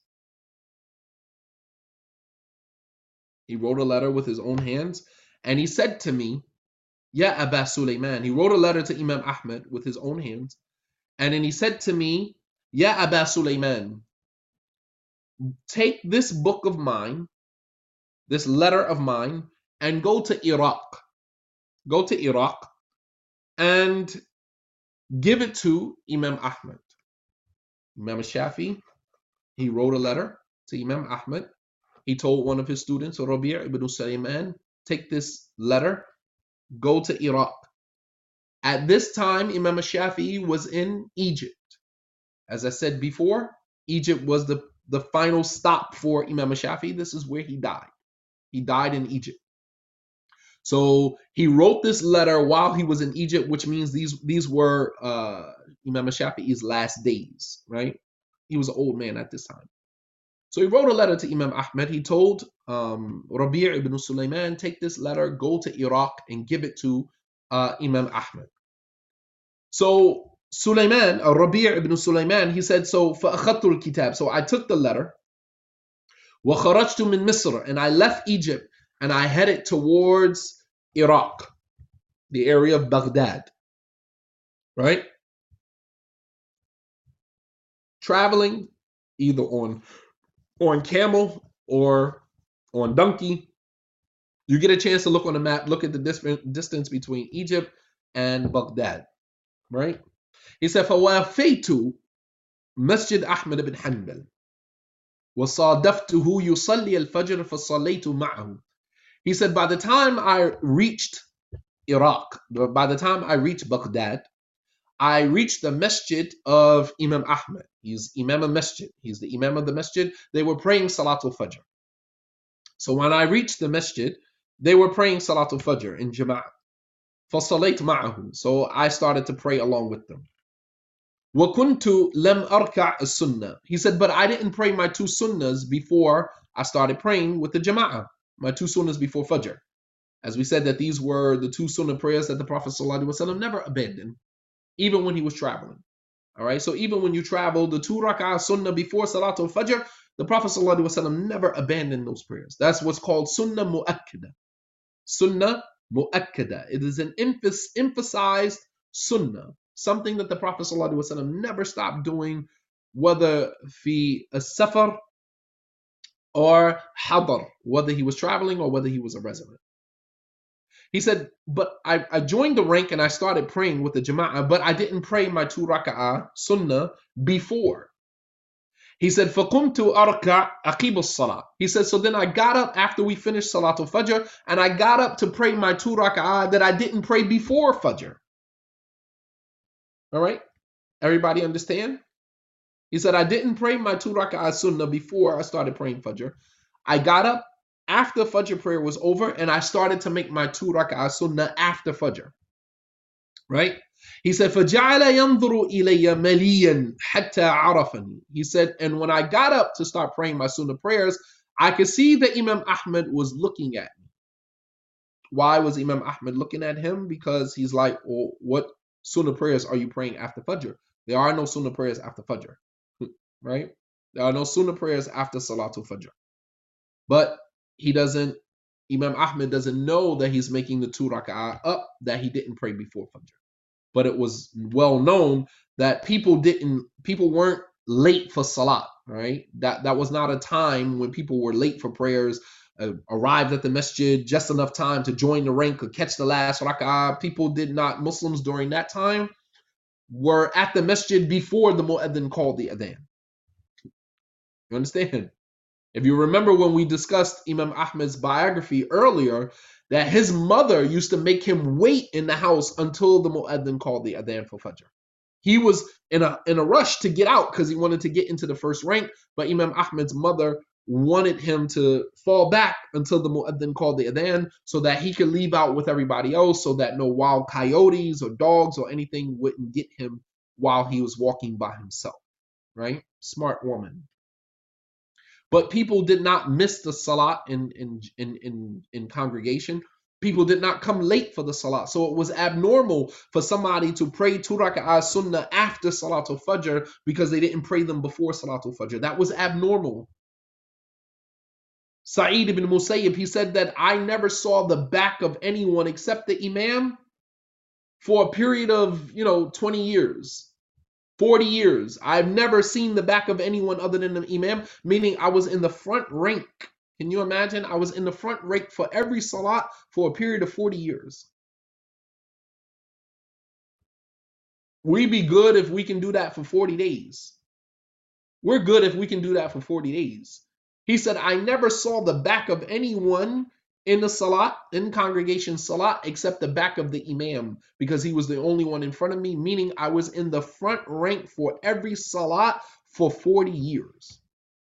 He wrote a letter with his own hands, and he said to me, Ya Aba Sulaiman. He wrote a letter to Imam Ahmad with his own hands, and then he said to me, Ya Aba Sulaiman, take this book of mine, this letter of mine, and go to Iraq. Go to Iraq and give it to Imam Ahmad. Imam Shafi, he wrote a letter to Imam Ahmad. He told one of his students, Rabi' ibn Sulaiman, take this letter, go to Iraq. At this time, Imam Shafi'i was in Egypt. As I said before, Egypt was the, the final stop for Imam Shafi'i. This is where he died. He died in Egypt. So he wrote this letter while he was in Egypt, which means these, these were uh, Imam Shafi'i's last days, right? He was an old man at this time. So he wrote a letter to Imam Ahmad. He told um, Rabi' ibn Sulaiman, take this letter, go to Iraq and give it to uh, Imam Ahmad. So Sulaiman, uh, Rabi' ibn Sulaiman, he said, so فَأَخَذْتُ الْكِتَابِ. So I took the letter, وَخَرَجْتُ مِن مِصْرَ, and I left Egypt and I headed towards Iraq, the area of Baghdad, right? Traveling either on, on camel or on donkey. You get a chance to look on the map, look at the dis- distance between Egypt and Baghdad, right? He said, فَوَافَيْتُ مَسْجِدْ أَحْمَدَ بن حنبل وَصَادَفْتُهُ يُصَلِّي الْفَجْرَ فَصَلَّيْتُ مَعَهُ. He said, by the time I reached Iraq, by the time I reached Baghdad, I reached the masjid of Imam Ahmad. He's Imam al-Masjid. He's the Imam of the masjid. They were praying Salatul Fajr. So when I reached the masjid, they were praying Salatul Fajr in Jama'ah. فَصَلَيْتُ مَعَهُ. So I started to pray along with them. وَكُنْتُ لَمْ أَرْكَعْ السُنَّةِ. He said, but I didn't pray my two sunnahs before I started praying with the Jama'ah. My two sunnahs before Fajr. As we said that these were the two sunnah prayers that the Prophet ﷺ never abandoned, even when he was traveling. All right, so even when you travel, the two rak'ah sunnah before Salatul Fajr, the Prophet ﷺ never abandoned those prayers. That's what's called sunnah mu'akkada. Sunnah mu'akkada. It is an emphasis, emphasized sunnah, something that the Prophet ﷺ never stopped doing, whether fi as-safar or hadar, whether he was traveling or whether he was a resident. He said, but I, I joined the rank and I started praying with the Jama'ah, but I didn't pray my two raka'ah sunnah before. He said, فَقُمْتُ أَرْكَعْ أَقِيبُ الصَّلَاةِ. He said, so then I got up after we finished Salatul Fajr, and I got up to pray my two raka'ah that I didn't pray before Fajr. All right? Everybody understand? He said, I didn't pray my two raka'ah sunnah before I started praying Fajr. I got up after Fajr prayer was over, and I started to make my two rak'ah sunnah after Fajr. Right? He said, فَجَعَلَ يَنْظُرُ إِلَيَّ مَلِيًّا حَتَّى عَرَفَنِي. He said, and when I got up to start praying my sunnah prayers, I could see that Imam Ahmad was looking at me. Why was Imam Ahmad looking at him? Because he's like, well, what sunnah prayers are you praying after Fajr? There are no sunnah prayers after Fajr. Right? There are no sunnah prayers after Salatul Fajr. But he doesn't, Imam Ahmad doesn't know that he's making the two rak'ah up that he didn't pray before Fajr. But it was well known that people didn't, people weren't late for salat, right? That that was not a time when people were late for prayers, uh, arrived at the masjid just enough time to join the rank or catch the last rak'ah. People did not, Muslims during that time were at the masjid before the muezzin called the adhan. You understand? If you remember when we discussed Imam Ahmed's biography earlier, that his mother used to make him wait in the house until the muezzin called the adhan for fajr. He was in a in a rush to get out because he wanted to get into the first rank, but Imam Ahmed's mother wanted him to fall back until the muezzin called the adhan so that he could leave out with everybody else, so that no wild coyotes or dogs or anything wouldn't get him while he was walking by himself, right? Smart woman. But people did not miss the salat in in in in, in congregation. People did not come late for the salat. So it was abnormal for somebody to pray two rak'ah sunnah after salatul fajr because they didn't pray them before salatul fajr. That was abnormal. Sa'id ibn Musayyib, he said that I never saw the back of anyone except the imam for a period of, you know, twenty years. forty years. I've never seen the back of anyone other than the imam, meaning I was in the front rank. Can you imagine? I was in the front rank for every salat for a period of forty years. We'd be good if we can do that for forty days. We're good if we can do that for forty days. He said, I never saw the back of anyone in the salat, in congregation salat, except the back of the imam, because he was the only one in front of me, meaning I was in the front rank for every salat for forty years.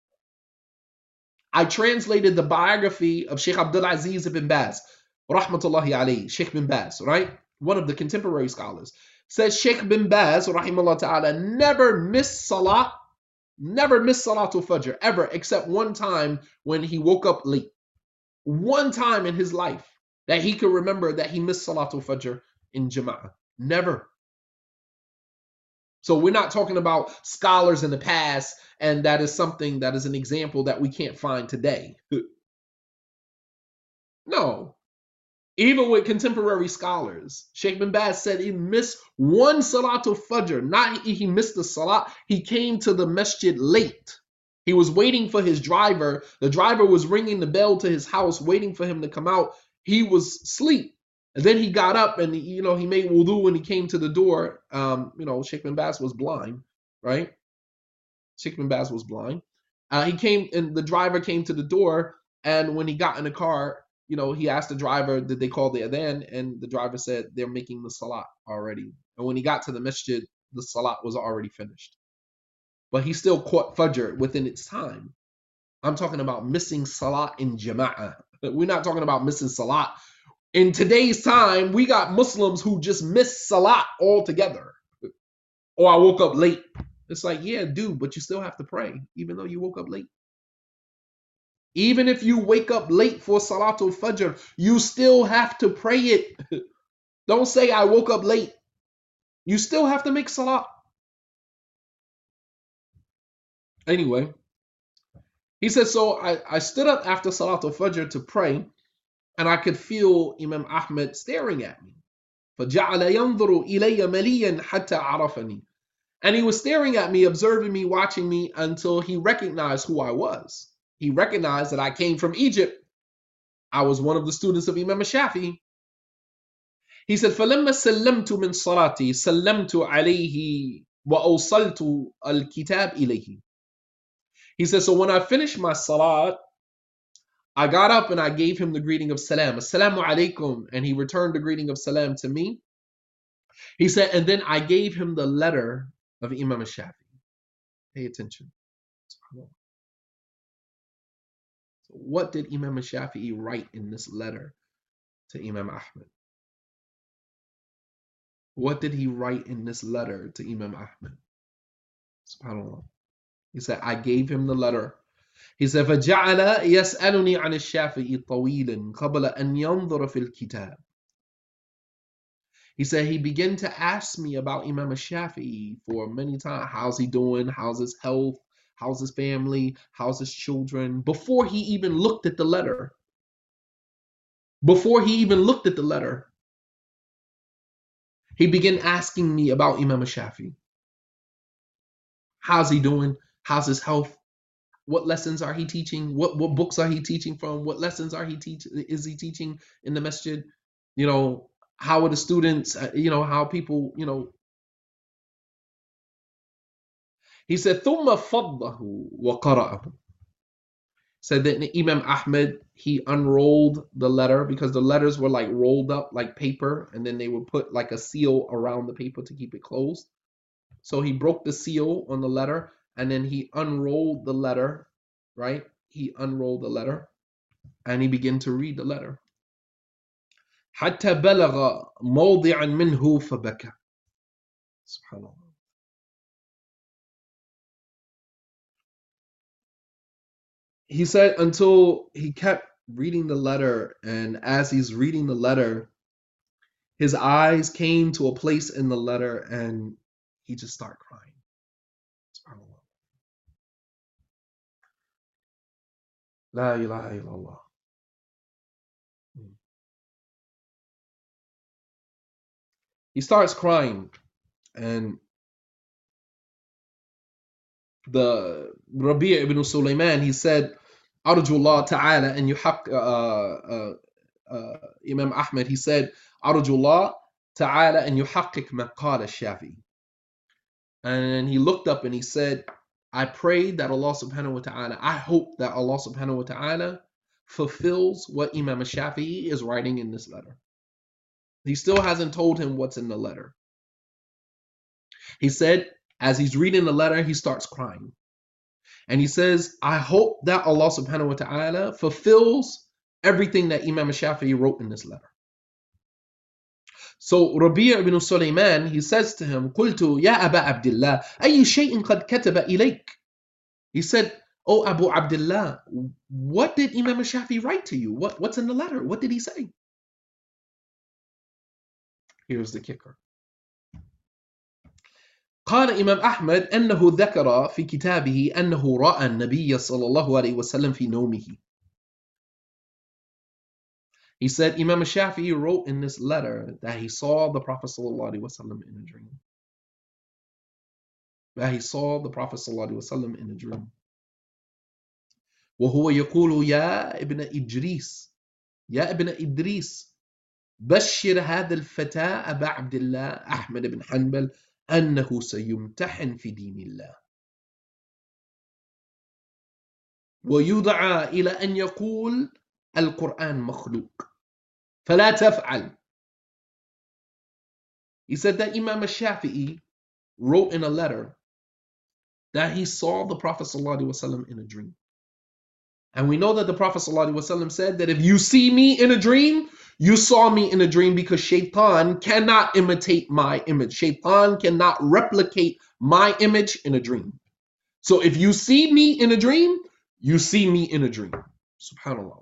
I translated the biography of Sheikh Abdul Aziz ibn Baz, rahmatullahi alayhi, Sheikh bin Baz, right? One of the contemporary scholars. Says Sheikh bin Baz, rahimahullah ta'ala, never missed salat, never missed salatul fajr, ever, except one time when he woke up late. One time in his life that he could remember that he missed salatul fajr in jama'ah. Never. So we're not talking about scholars in the past, and that is something that is an example that we can't find today. No. Even with contemporary scholars, Sheikh bin Baz said he missed one salatul fajr. Not he missed the salat, he came to the masjid late. He was waiting for his driver. The driver was ringing the bell to his house, waiting for him to come out. He was asleep. And then he got up and, you know, he made wudu when he came to the door. Um, you know, Sheikh bin Baz was blind, right? Sheikh bin Baz was blind. Uh, he came and the driver came to the door. And when he got in the car, you know, he asked the driver, did they call the adhan? And the driver said, they're making the salat already. And when he got to the masjid, the salat was already finished. But he still caught fajr within its time. I'm talking about missing salat in jama'ah. We're not talking about missing salat. In today's time, we got Muslims who just miss salat altogether. Or I woke up late. It's like, yeah, dude, but you still have to pray, even though you woke up late. Even if you wake up late for salatul fajr, you still have to pray it. Don't say I woke up late. You still have to make salat. Anyway, he says, so I, I stood up after salatul fajr to pray, and I could feel Imam Ahmed staring at me. فَجَعَلَ يَنْظُرُ إِلَيَّ مَلِيًّا حَتَّى عَرَفَنِي. And he was staring at me, observing me, watching me, until he recognized who I was. He recognized that I came from Egypt. I was one of the students of Imam Shafi'i. He said, فَلَمَّا سَلَّمْتُ مِنْ صَلَاتِي سَلَّمْتُ عَلَيْهِ وَأَوْصَلْتُ الْكِتَابِ إِلَيْهِ. He said, so when I finished my salat, I got up and I gave him the greeting of salam. Assalamu alaikum. And he returned the greeting of salam to me. He said, and then I gave him the letter of Imam Shafi'i. Pay attention. So what did Imam Shafi'i write in this letter to Imam Ahmed? What did he write in this letter to Imam Ahmed? SubhanAllah. He said, I gave him the letter. He said, فَجَعَلَ يَسْأَلُنِي عَنِ الشَّافِعِ طَوِيلًا قَبْلَ أَنْ يَنْظُرَ فِي الْكِتَابِ. He said he began to ask me about Imam Shafi'i for many times. How's he doing? How's his health? How's his family? How's his children? Before he even looked at the letter. Before he even looked at the letter, he began asking me about Imam Shafi'i. How's he doing? How's his health? What lessons are he teaching? What what books are he teaching from? What lessons are he teach is he teaching in the masjid? You know, how are the students? uh, You know, how people, you know, he said, ثُمَّ فَضَّهُ وَقَرَأَهُ. Said that Imam Ahmed, he unrolled the letter because the letters were like rolled up like paper, and then they would put like a seal around the paper to keep it closed. So he broke the seal on the letter, and then he unrolled the letter, right? He unrolled the letter, and he began to read the letter. حتى بلغ موضعا منه فبكى. Subhanallah. He said until he kept reading the letter, and as he's reading the letter, his eyes came to a place in the letter, and he just started crying. Subhanallah. La ilaha illallah. He starts crying, and the Rabi' ibn Sulaiman, he said, أرجو الله تعالى أن يحق uh, uh, uh, Imam Ahmed, he said, أرجو الله تعالى أن يحقق ما قال الشافعي. And he looked up and he said, I pray that Allah subhanahu wa ta'ala, I hope that Allah subhanahu wa ta'ala fulfills what Imam Shafi'i is writing in this letter. He still hasn't told him what's in the letter. He said, as he's reading the letter, he starts crying. And he says, I hope that Allah subhanahu wa ta'ala fulfills everything that Imam Shafi'i wrote in this letter. So Rabi' ibn Sulaiman, he says to him, قلت يا أبا عبد الله أي شيء قد كتب إليك. He said, Oh Abu Abdullah, what did Imam Shafi'i write to you? What, what's in the letter? What did he say? Here's the kicker. قال إمام أحمد أنه ذكر في كتابه أنه رأى النبي صلى الله عليه وسلم في نومه. He said Imam Shafi'i wrote in this letter that he saw the Prophet sallallahu alaihi wasallam in a dream. That he saw the Prophet sallallahu alaihi wasallam in a dream. وهو يقول يا ابن إدريس يا ابن إدريس بشر هذا الفتى أبا عبد الله أحمد بن حنبل أنه سيمتحن في دين الله ويدعى إلى أن يقول القرآن مخلوق فلا تفعل. He said that Imam Shafi'i wrote in a letter that he saw the Prophet ﷺ in a dream. And we know that the Prophet ﷺ said that if you see me in a dream, you saw me in a dream, because Shaitan cannot imitate my image. Shaitan cannot replicate my image in a dream. So if you see me in a dream, you see me in a dream. Subhanallah.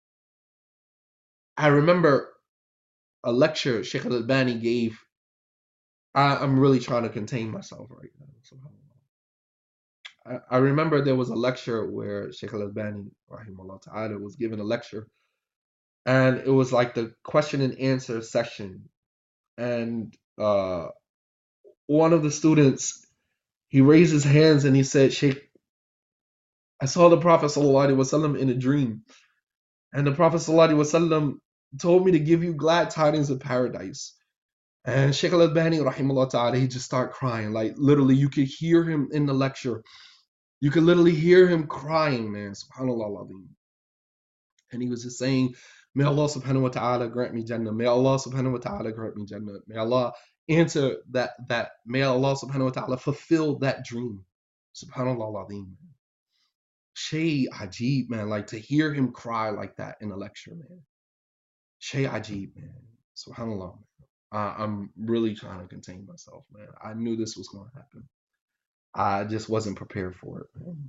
I remember a lecture Sheikh Al-Albani gave. I, I'm really trying to contain myself right now. Subhanallah. I, I remember there was a lecture where Sheikh Al-Albani, rahimahullah ta'ala, was giving a lecture. And it was like the question and answer session. And uh, one of the students, he raised his hands and he said, Sheikh, I saw the Prophet ﷺ in a dream. And the Prophet ﷺ told me to give you glad tidings of paradise. And Sheikh Al-Albani, rahimahullah ta'ala, he just started crying. Like literally, you could hear him in the lecture. You could literally hear him crying, man. Subhanallah. And he was just saying, may Allah subhanahu wa ta'ala grant me Jannah. May Allah subhanahu wa ta'ala grant me Jannah. May Allah answer that, that may Allah subhanahu wa ta'ala fulfill that dream. Subhanallah al-Azim. Shay Ajib, man. Like to hear him cry like that in a lecture, man. Shay Ajib, man. Subhanallah, man. Uh, I'm really trying to contain myself, man. I knew this was going to happen. I just wasn't prepared for it, man.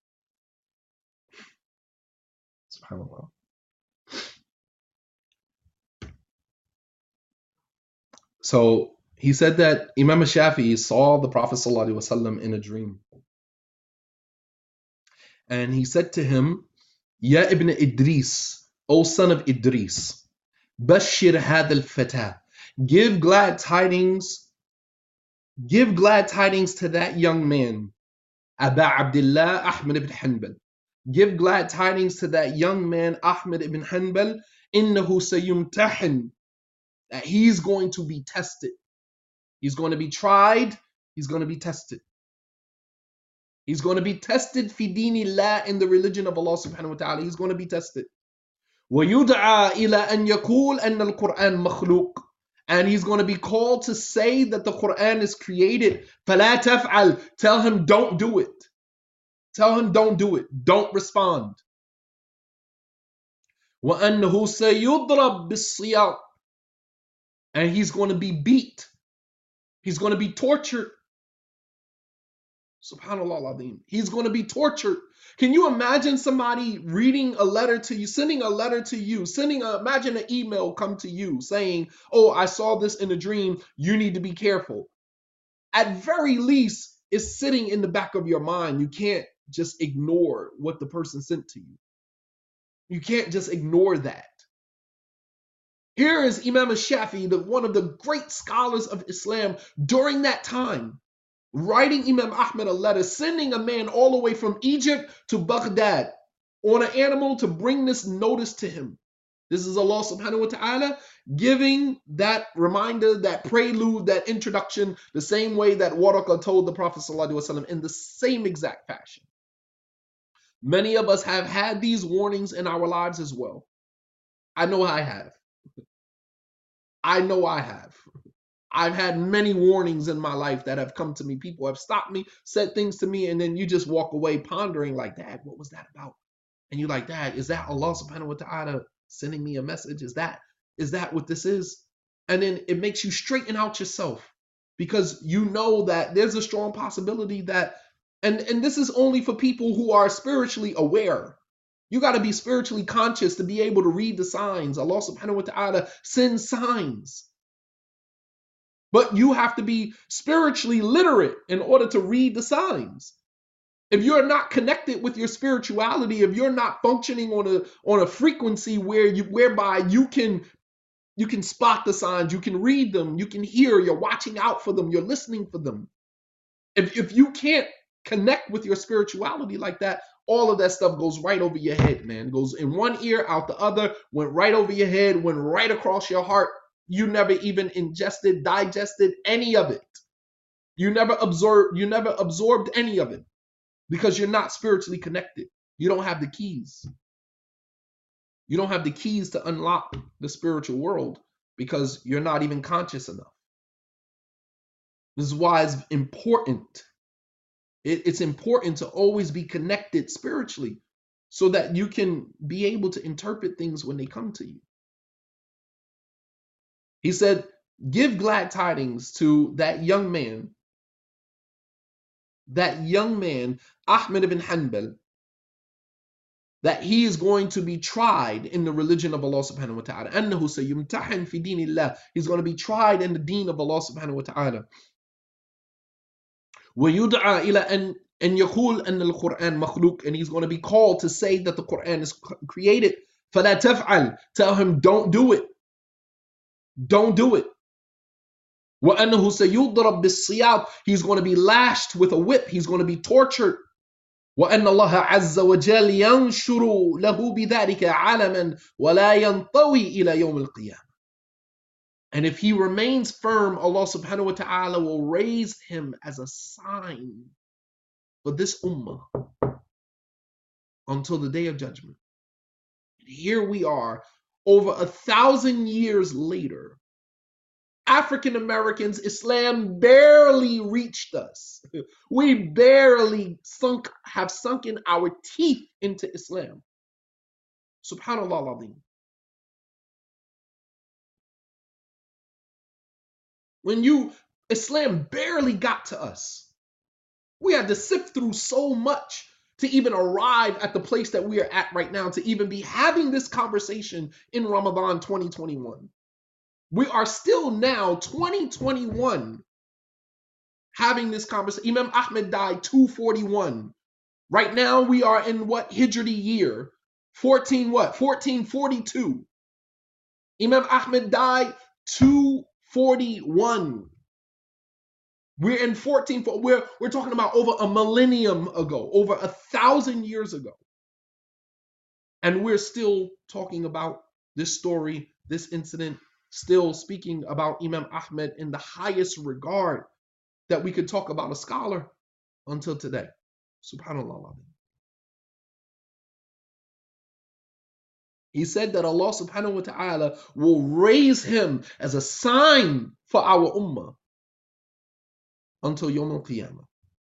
SubhanAllah. So he said that Imam Shafi'i saw the Prophet ﷺ in a dream. And he said to him, Ya ibn Idris, O son of Idris, Bashir hadha al-fata, give glad tidings, give glad tidings to that young man Aba Abdullah Ahmad ibn Hanbal. Give glad tidings to that young man Ahmad ibn Hanbal, innahu sayumtahin, that he's going to be tested. He's going to be tried, he's going to be tested. He's going to be tested fi dinillah, in the religion of Allah subhanahu wa ta'ala. He's going to be tested. وَيُدْعَى إِلَىٰ أَنْ يَقُولَ أَنَّ الْقُرْآنَ مَخْلُوقٌ, and he's going to be called to say that the Quran is created. فَلَا تَفْعَلْ, tell him don't do it. Tell him don't do it. Don't respond. وَأَنَّهُ سَيُضْرَبْ بِالسِّيَاطِ, and he's going to be beat. He's going to be tortured. Subhanallah al-Azim. He's going to be tortured. Can you imagine somebody reading a letter to you, sending a letter to you, sending a, imagine an email come to you saying, oh, I saw this in a dream. You need to be careful. At very least, it's sitting in the back of your mind. You can't just ignore what the person sent to you. You can't just ignore that. Here is Imam al-Shafi'i, the, one of the great scholars of Islam during that time, writing Imam Ahmad a letter, sending a man all the way from Egypt to Baghdad on an animal to bring this notice to him. This is Allah subhanahu wa ta'ala giving that reminder, that prelude, that introduction, the same way that Waraqah told the Prophet sallallahu alaihi wasallam, in the same exact fashion. Many of us have had these warnings in our lives as well. I know I have. I know I have. I've had many warnings in my life that have come to me. People have stopped me, said things to me, and then you just walk away pondering like, Dad, what was that about? And you're like, Dad, is that Allah subhanahu wa ta'ala sending me a message? Is that, is that what this is? And then it makes you straighten out yourself, because you know that there's a strong possibility that, and, and this is only for people who are spiritually aware. You got to be spiritually conscious to be able to read the signs. Allah subhanahu wa ta'ala sends signs. But you have to be spiritually literate in order to read the signs. If you're not connected with your spirituality, if you're not functioning on a on a frequency where you whereby you can you can spot the signs, you can read them, you can hear, you're watching out for them, you're listening for them. If if you can't connect with your spirituality like that, all of that stuff goes right over your head, man. It goes in one ear, out the other, went right over your head, went right across your heart. You never even ingested, digested any of it. You never absorbed, you never absorbed any of it because you're not spiritually connected. You don't have the keys. You don't have the keys to unlock the spiritual world because you're not even conscious enough. This is why it's important. It, it's important to always be connected spiritually so that you can be able to interpret things when they come to you. He said, give glad tidings to that young man, that young man, Ahmad ibn Hanbal, that he is going to be tried in the religion of Allah subhanahu wa ta'ala. أَنَّهُ سَيُمْتَحَنْ فِي دِينِ اللَّهِ. He's going to be tried in the deen of Allah subhanahu wa ta'ala. وَيُدْعَى إِلَىٰ أَنْ أَنْ يَقُولَ أَنَّ الْقُرْآنَ مَخْلُوقٌ, and he's going to be called to say that the Quran is created. فَلَا تَفْعَلْ, tell him don't do it. Don't do it. وَأَنَّهُ سَيُضْرَبْ بِالسِّيَاطِ, he's going to be lashed with a whip. He's going to be tortured. وَأَنَّ اللَّهَ عَزَّ وَجَلَّ يَنْشُرُ لَهُ بِذَلِكَ عَلَمًا وَلَا يَنْطَوِي إِلَى يَوْمِ الْقِيَامَةِ. And if he remains firm, Allah subhanahu wa ta'ala will raise him as a sign for this ummah until the day of judgment. And here we are, over a thousand years later. African Americans, Islam barely reached us. We barely sunk, have sunken our teeth into Islam. Subhanallah al-Azim. When you, Islam barely got to us. We had to sift through so much to even arrive at the place that we are at right now, to even be having this conversation in Ramadan twenty twenty-one. We are still now, twenty twenty-one, having this conversation. Imam Ahmad died two forty-one. Right now we are in what Hijri year? fourteen what? fourteen forty-two. Imam Ahmad died two forty-one. We're in fourteen, we're, we're talking about over a millennium ago, over a thousand years ago. And we're still talking about this story, this incident, still speaking about Imam Ahmed in the highest regard that we could talk about a scholar until today. Subhanallah. He said that Allah subhanahu wa ta'ala will raise him as a sign for our ummah until Yawm al-Qiyamah.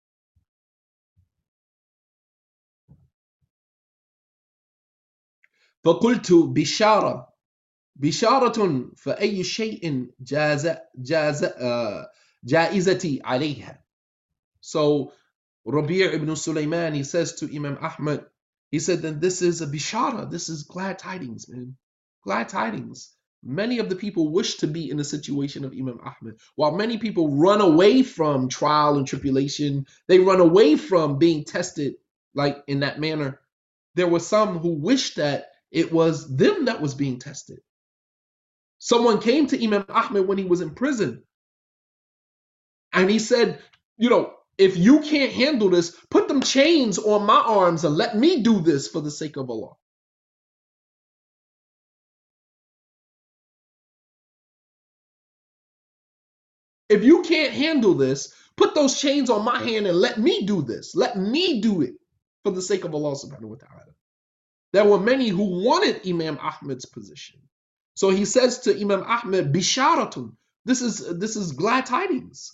فقلت بشارة بشارة فأي شيء جاز جاز uh, جائزتي عليها. So Rabi' ibn Sulaiman, he says to Imam Ahmad, he said that this is a bishara, this is glad tidings, man. Glad tidings. Many of the people wish to be in the situation of Imam Ahmad. While many people run away from trial and tribulation, they run away from being tested like in that manner. There were some who wished that it was them that was being tested. Someone came to Imam Ahmad when he was in prison, and he said, you know, if you can't handle this, put them chains on my arms and let me do this for the sake of Allah. If you can't handle this, put those chains on my hand and let me do this. Let me do it for the sake of Allah subhanahu wa ta'ala. There were many who wanted Imam Ahmad's position. So he says to Imam Ahmad, Bisharatun, this is this is glad tidings.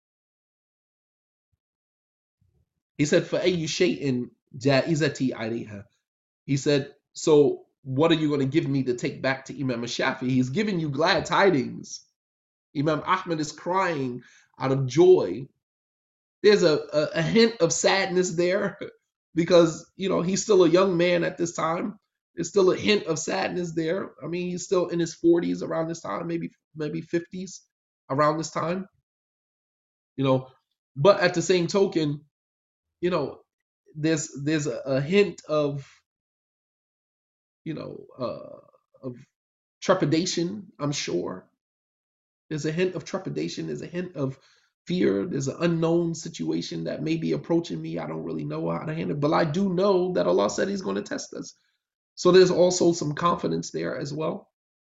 He said, فَأَيُّ شَيْءٍ جَائِزَتِي عَلَيْهَا. He said, so what are you going to give me to take back to Imam Shafi? He's giving you glad tidings. Imam Ahmad is crying out of joy. There's a, a, a hint of sadness there because, you know, he's still a young man at this time. There's still a hint of sadness there. I mean, he's still in his forties around this time, maybe maybe fifties around this time. You know, but at the same token, you know, there's there's a, a hint of, you know, uh, of trepidation, I'm sure. There's a hint of trepidation. There's a hint of fear. There's an unknown situation that may be approaching me. I don't really know how to handle it, but I do know that Allah said He's going to test us. So there's also some confidence there as well.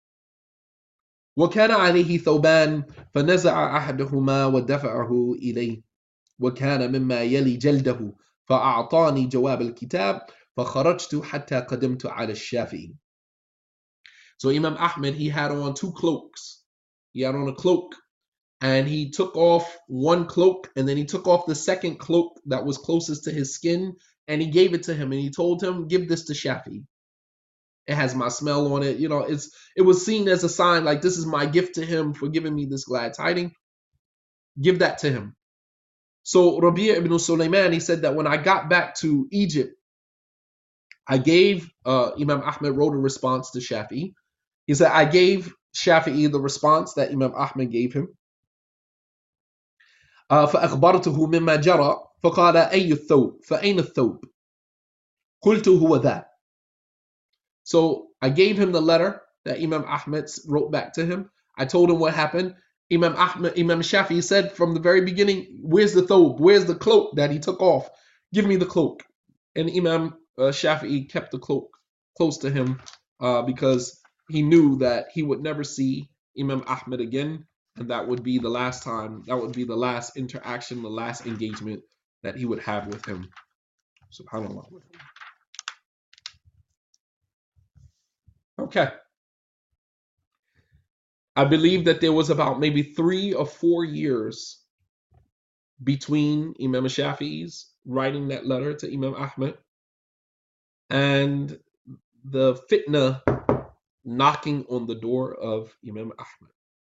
وكان عليه ثوبان فنزع أحدهما ودفعه إليه وكان مما يلي جلده فأعطاني جواب الكتاب فخرجت حتى قدمت على الشافعي. So Imam Ahmad, he had on two cloaks. He had on a cloak, and he took off one cloak, and then he took off the second cloak that was closest to his skin, and he gave it to him, and he told him, give this to Shafi. It has my smell on it. You know, it's it was seen as a sign, like, this is my gift to him for giving me this glad tiding. Give that to him. So Rabi' ibn Sulaiman, he said that when I got back to Egypt, I gave, uh, Imam Ahmad wrote a response to Shafi. He said, I gave Shafi'i the response that Imam Ahmad gave him. فأخبرته مما جرى فقال أي الثوب فأين الثوب قلت هو ذا. So I gave him the letter that Imam Ahmad wrote back to him. I told him what happened. Imam Ahmad, Imam Shafi'i said from the very beginning, where's the thobe? Where's the cloak that he took off? Give me the cloak. And Imam uh, Shafi'i kept the cloak close to him uh, because he knew that he would never see Imam Ahmad again, and that would be the last time, that would be the last interaction, the last engagement that he would have with him. SubhanAllah. Okay. I believe that there was about maybe three or four years between Imam Shafi'i's writing that letter to Imam Ahmad and the fitna knocking on the door of Imam Ahmad.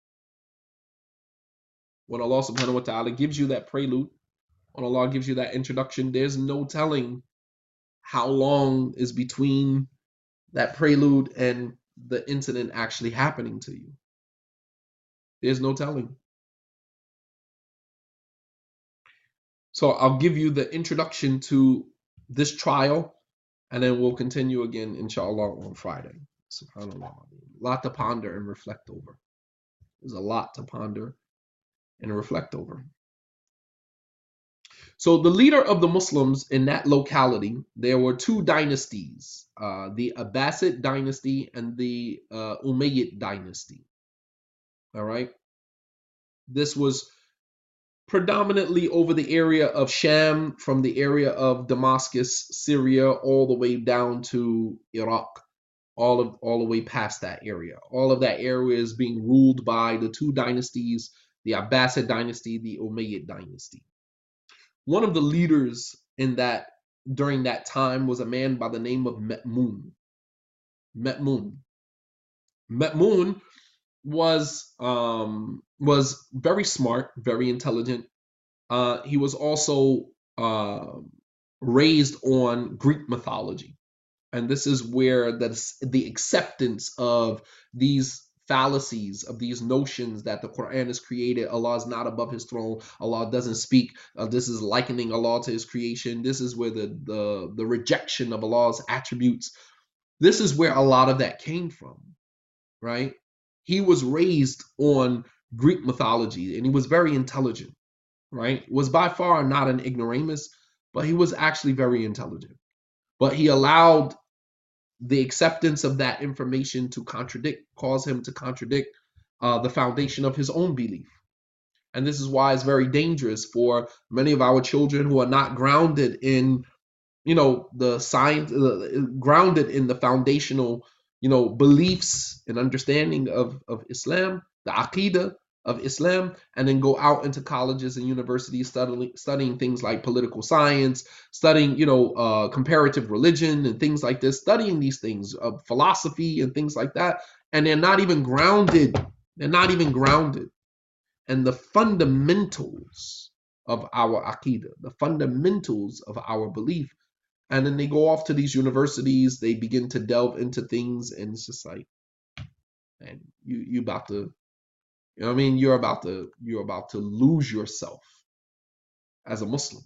When Allah subhanahu wa ta'ala gives you that prelude, when Allah gives you that introduction, there's no telling how long is between that prelude and the incident actually happening to you. There's no telling. So I'll give you the introduction to this trial, and then we'll continue again, inshallah, on Friday. SubhanAllah. A lot to ponder and reflect over. There's a lot to ponder and reflect over. So the leader of the Muslims in that locality, there were two dynasties, uh, the Abbasid dynasty and the uh, Umayyad dynasty. All right. This was predominantly over the area of Sham, from the area of Damascus, Syria, all the way down to Iraq, all of all the way past that area. All of that area is being ruled by the two dynasties, the Abbasid dynasty, the Umayyad dynasty. One of the leaders in that during that time was a man by the name of Ma'mun. Ma'mun. Ma'mun was um, was very smart, very intelligent. Uh, he was also uh, raised on Greek mythology, and this is where the the acceptance of these fallacies, of these notions that the Quran is created, Allah is not above His throne, Allah doesn't speak. Uh, this is likening Allah to His creation. This is where the the the rejection of Allah's attributes. This is where a lot of that came from, right? He was raised on Greek mythology, and he was very intelligent, right? Was by far not an ignoramus, but he was actually very intelligent. But he allowed the acceptance of that information to contradict, cause him to contradict uh, the foundation of his own belief. And this is why it's very dangerous for many of our children who are not grounded in, you know, the science, uh, grounded in the foundational, you know, beliefs and understanding of, of Islam, the Aqidah of Islam, and then go out into colleges and universities studying studying things like political science, studying, you know, uh, comparative religion and things like this, studying these things of uh, philosophy and things like that, and they're not even grounded. They're not even grounded in the fundamentals of our Aqidah, the fundamentals of our belief. And then they go off to these universities, they begin to delve into things, and it's just like, man, you you about to, you know what I mean? You're about to you're about to lose yourself as a Muslim.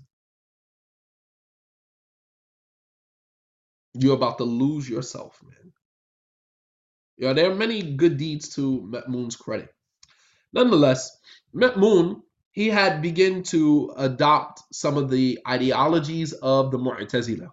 You're about to lose yourself, man. Yeah, there are many good deeds to Ma'mun's credit. Nonetheless, Ma'mun, he had begun to adopt some of the ideologies of the Mu'tazila.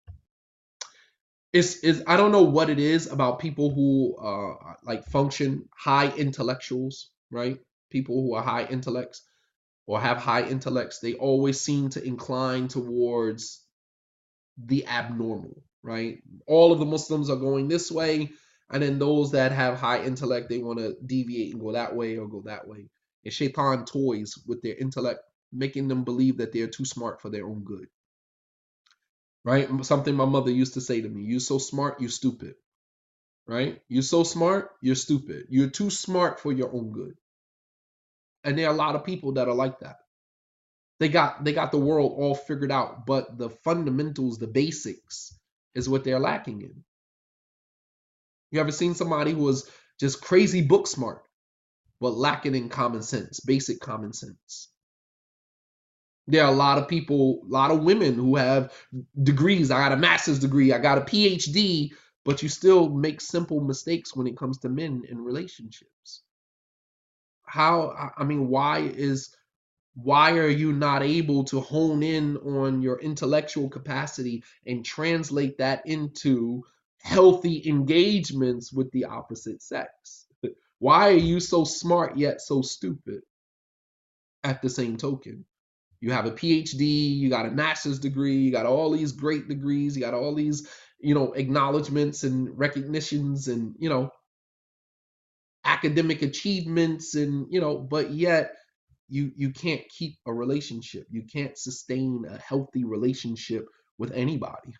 It's, it's I don't know what it is about people who uh like function high intellectuals, right? People who are high intellects or have high intellects, they always seem to incline towards the abnormal, right? All of the Muslims are going this way, and then those that have high intellect, they want to deviate and go that way or go that way. And Shaitan toys with their intellect, making them believe that they're too smart for their own good, right? Something my mother used to say to me: "You're so smart, you're stupid." Right? You're so smart, you're stupid. You're too smart for your own good. And there are a lot of people that are like that. They got they got the world all figured out, but the fundamentals, the basics, is what they're lacking in. You ever seen somebody who was just crazy book smart, but lacking in common sense, basic common sense? There are a lot of people, a lot of women who have degrees. I got a master's degree, I got a P H D, but you still make simple mistakes when it comes to men in relationships. How, I mean, why is why are you not able to hone in on your intellectual capacity and translate that into healthy engagements with the opposite sex? Why are you so smart yet so stupid at the same token? You have a P H D, you got a master's degree, you got all these great degrees, you got all these, you know, acknowledgments and recognitions and, you know, academic achievements, and, you know, but yet you you can't keep a relationship. You can't sustain a healthy relationship with anybody.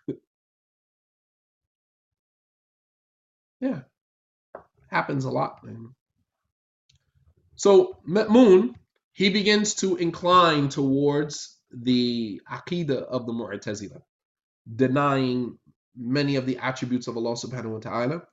Yeah, happens a lot, man. So Ma'mun, he begins to incline towards the Aqidah of the Mu'tazila, denying many of the attributes of Allah subhanahu wa ta'ala.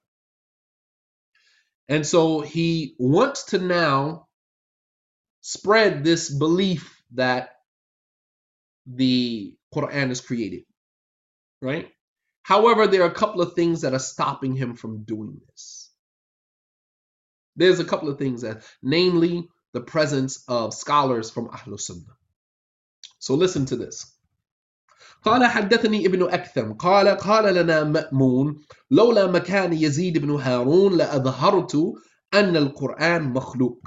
And so he wants to now spread this belief that the Quran is created, right? However, there are a couple of things that are stopping him from doing this. There's a couple of things that, namely, the presence of scholars from Ahlul Sunnah. So listen to this. قال حدثني ابن أكثم قال قال لنا مأمون لولا مكان يزيد بن هارون لأظهرت أن القرآن مخلوق.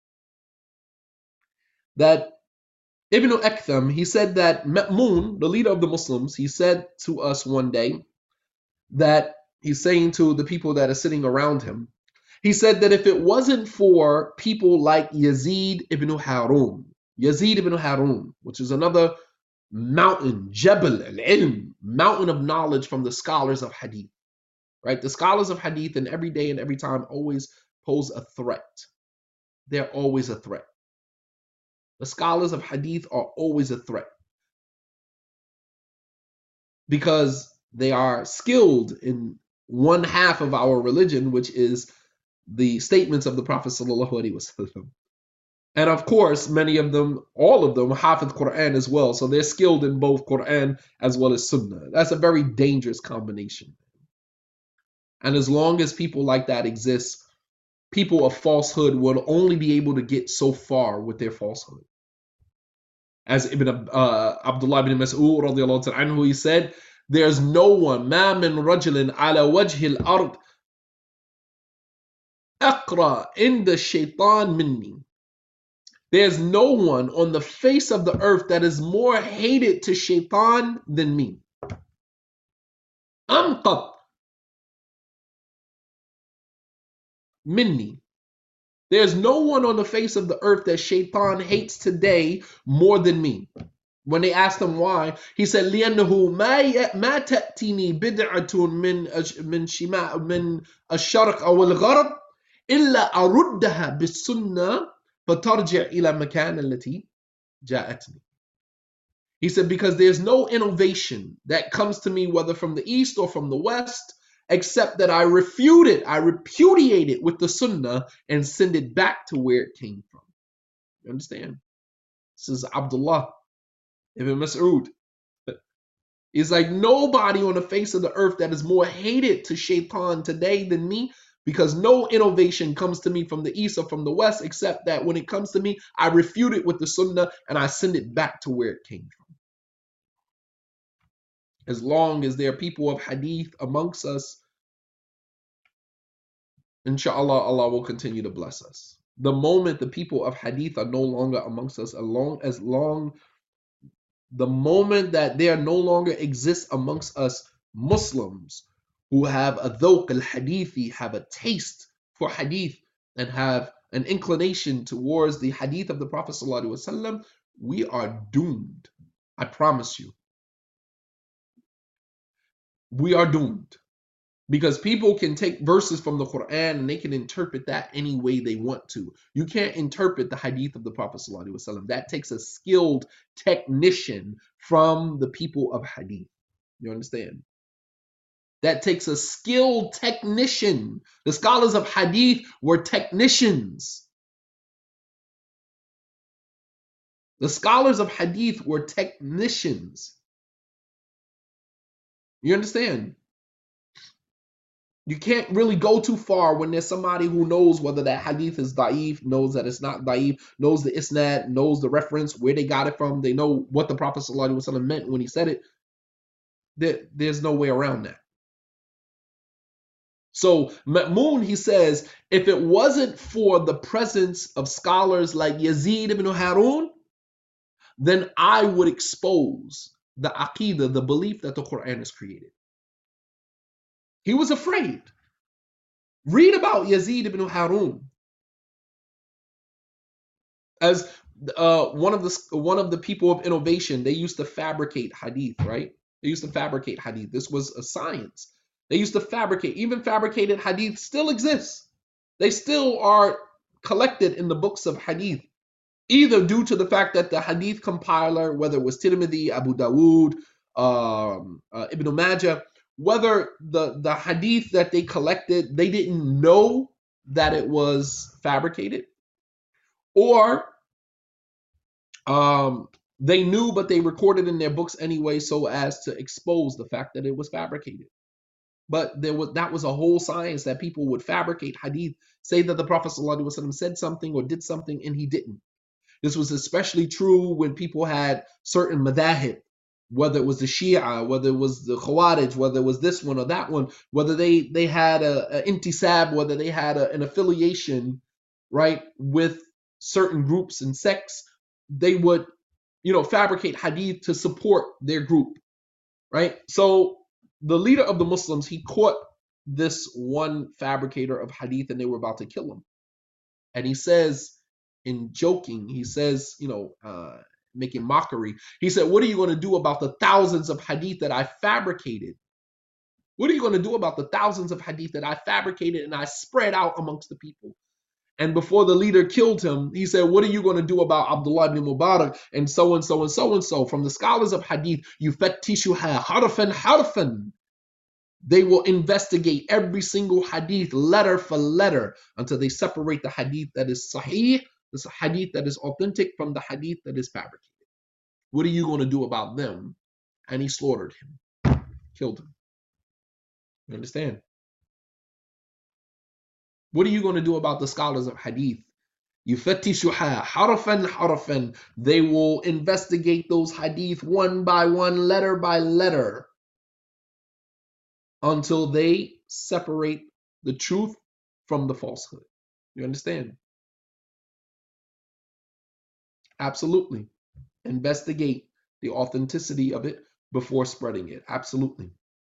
That Ibn Aktham, he said that Ma'mun, the leader of the Muslims, he said to us one day that he's saying to the people that are sitting around him, he said that if it wasn't for people like Yazid ibn Harun, Yazid ibn Harun, which is another mountain, Jabal al-Ilm, mountain of knowledge from the scholars of Hadith, right? The scholars of Hadith in every day and every time always pose a threat. They're always a threat. The scholars of Hadith are always a threat because they are skilled in one half of our religion, which is the statements of the Prophet sallallahu alaihi wasallam. And of course, many of them, all of them, Hafiz Quran as well. So they're skilled in both Quran as well as Sunnah. That's a very dangerous combination. And as long as people like that exist, people of falsehood will only be able to get so far with their falsehood. As Ibn uh, Abdullah ibn Mas'ud radiallahu ta'ala anhu, he said, there's no one, ma min rajulin ala wajhi al-ard aqra inda shaitan minni. There's no one on the face of the earth that is more hated to shaitan than me. Amqat minni. There's no one on the face of the earth that shaitan hates today more than me. When they asked him why, he said, لِأَنَّهُ مَا تَأْتِنِي بِدْعَةٌ مِّن مِّن شِمَاء مِّن الشَّرْقِ أَوْ الْغَرْبِ إِلَّا أَرُدَّهَا بِالسُّنَّةِ فَتَرْجِعْ إِلَى مَكَانَ الَّتِي جَاءَتْنِي. He said, because there's no innovation that comes to me, whether from the east or from the west, except that I refute it, I repudiate it with the sunnah and send it back to where it came from. You understand? This is Abdullah ibn Mas'ud. He's like, nobody on the face of the earth that is more hated to shaitan today than me, because no innovation comes to me from the east or from the west, except that when it comes to me, I refute it with the sunnah and I send it back to where it came from. As long as there are people of hadith amongst us, inshallah, Allah will continue to bless us. The moment the people of hadith are no longer amongst us, as long as long the moment that there no longer exists amongst us Muslims who have a dhawq al-hadithi, have a taste for hadith and have an inclination towards the hadith of the Prophet sallallahu alaihi wasallam, we are doomed. I promise you. We are doomed. Because people can take verses from the Quran and they can interpret that any way they want to. You can't interpret the hadith of the Prophet ﷺ. That takes a skilled technician from the people of hadith. You understand? That takes a skilled technician. The scholars of hadith were technicians. The scholars of hadith were technicians. You understand? You can't really go too far when there's somebody who knows whether that hadith is da'if, knows that it's not da'if, knows the isnad, knows the reference, where they got it from, they know what the Prophet ﷺ meant when he said it. There, there's no way around that. So Ma'mun, he says, if it wasn't for the presence of scholars like Yazid ibn Harun, then I would expose the aqidah, the belief that the Quran is created. He was afraid. Read about Yazid ibn Harun as uh, one of the one of the people of innovation. They used to fabricate hadith, right? They used to fabricate hadith. This was a science. They used to fabricate. Even fabricated hadith still exists. They still are collected in the books of hadith, either due to the fact that the hadith compiler, whether it was Tirmidhi, Abu Dawood, um, uh, Ibn Majah, whether the, the hadith that they collected, they didn't know that it was fabricated, or um, they knew, but they recorded in their books anyway so as to expose the fact that it was fabricated. But there was that was a whole science that people would fabricate hadith, say that the Prophet ﷺ said something or did something, and he didn't. This was especially true when people had certain madahib, whether it was the Shia, whether it was the Khawarij, whether it was this one or that one, whether they, they had a, a intisab, whether they had a, an affiliation, right, with certain groups and sects, they would, you know, fabricate hadith to support their group, right? So the leader of the Muslims, he caught this one fabricator of hadith and they were about to kill him. And he says, in joking, he says, you know, uh, making mockery, he said, what are you going to do about the thousands of hadith that I fabricated? What are you going to do about the thousands of hadith that I fabricated and I spread out amongst the people? And before the leader killed him, he said, what are you going to do about Abdullah ibn Mubarak and so and so and so and so? From the scholars of hadith, yufattishuha harfan harfan. They will investigate every single hadith letter for letter until they separate the hadith that is sahih, the hadith that is authentic, from the hadith that is fabricated. What are you going to do about them? And he slaughtered him, killed him. You understand? What are you going to do about the scholars of hadith? Yufattishuha harfan harfan. They will investigate those hadith one by one, letter by letter, until they separate the truth from the falsehood. You understand? Absolutely. Investigate the authenticity of it before spreading it. Absolutely.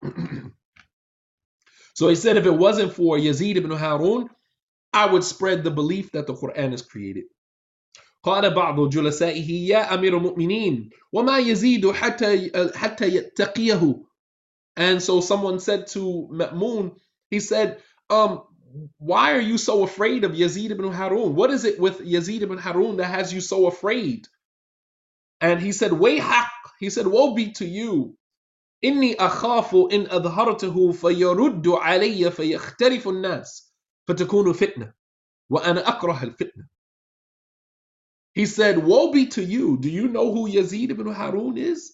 So he said, if it wasn't for Yazid ibn Harun, I would spread the belief that the Quran is created. قال بعض جلسائه يا أمير المؤمنين وما يزيد حتى حتى يتقيه. And so someone said to Ma'mun, he said, um, why are you so afraid of Yazid ibn Harun? What is it with Yazid ibn Harun that has you so afraid? And he said, Wayhaq, he said, woe be to you. إني أخاف إن أظهرته فيرد علي فيختلف الناس فتكون فتنة وأنا أكره الفتنة. He said, woe be to you. Do you know who Yazid ibn Harun is?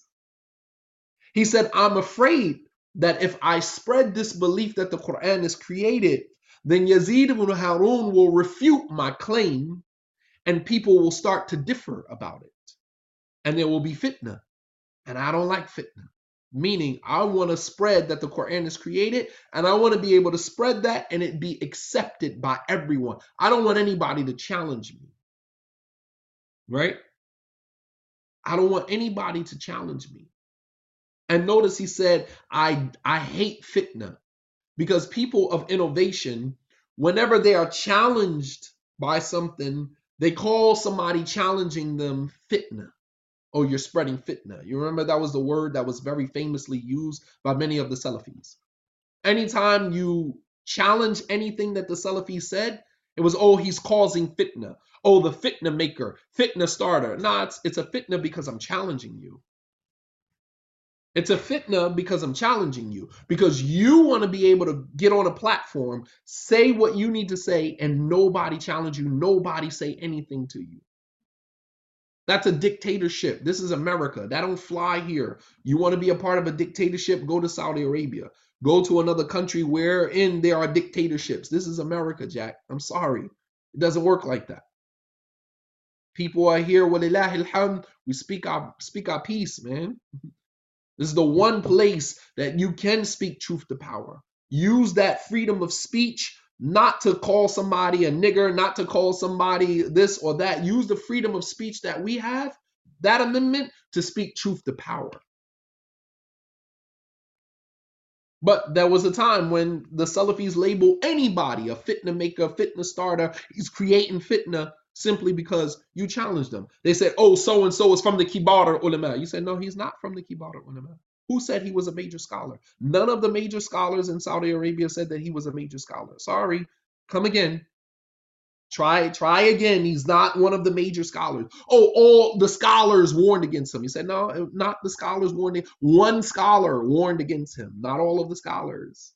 He said, I'm afraid that if I spread this belief that the Quran is created, then Yazid ibn Harun will refute my claim and people will start to differ about it. And there will be fitna. And I don't like fitna. Meaning, I want to spread that the Quran is created, and I want to be able to spread that and it be accepted by everyone. I don't want anybody to challenge me. Right? I don't want anybody to challenge me. And notice he said, I, I hate fitna, because people of innovation, whenever they are challenged by something, they call somebody challenging them fitna. Oh, you're spreading fitna. You remember that was the word that was very famously used by many of the Salafis. Anytime you challenge anything that the Salafis said, it was, oh, he's causing fitna. Oh, the fitna maker, fitna starter. Nah, it's, it's a fitna because I'm challenging you. It's a fitna because I'm challenging you. Because you want to be able to get on a platform, say what you need to say, and nobody challenge you, nobody say anything to you. That's a dictatorship. This is America. That don't fly here. You want to be a part of a dictatorship? Go to Saudi Arabia. Go to another country wherein there are dictatorships. This is America, Jack. I'm sorry. It doesn't work like that. People are here. Walillahi alhamd. We speak our speak our peace, man. This is the one place that you can speak truth to power. Use that freedom of speech, not to call somebody a nigger, not to call somebody this or that. Use the freedom of speech that we have, that amendment, to speak truth to power. But there was a time when the Salafis label anybody a fitna maker, a fitna starter. He's creating fitna simply because you challenged them. They said, oh, so-and-so is from the Kibar ulama. You said, no, he's not from the Kibar ulama. Who said he was a major scholar? None of the major scholars in Saudi Arabia said that he was a major scholar. Sorry, come again. Try, try again. He's not one of the major scholars. Oh, all the scholars warned against him. He said, no, not the scholars warned. One scholar warned against him, not all of the scholars.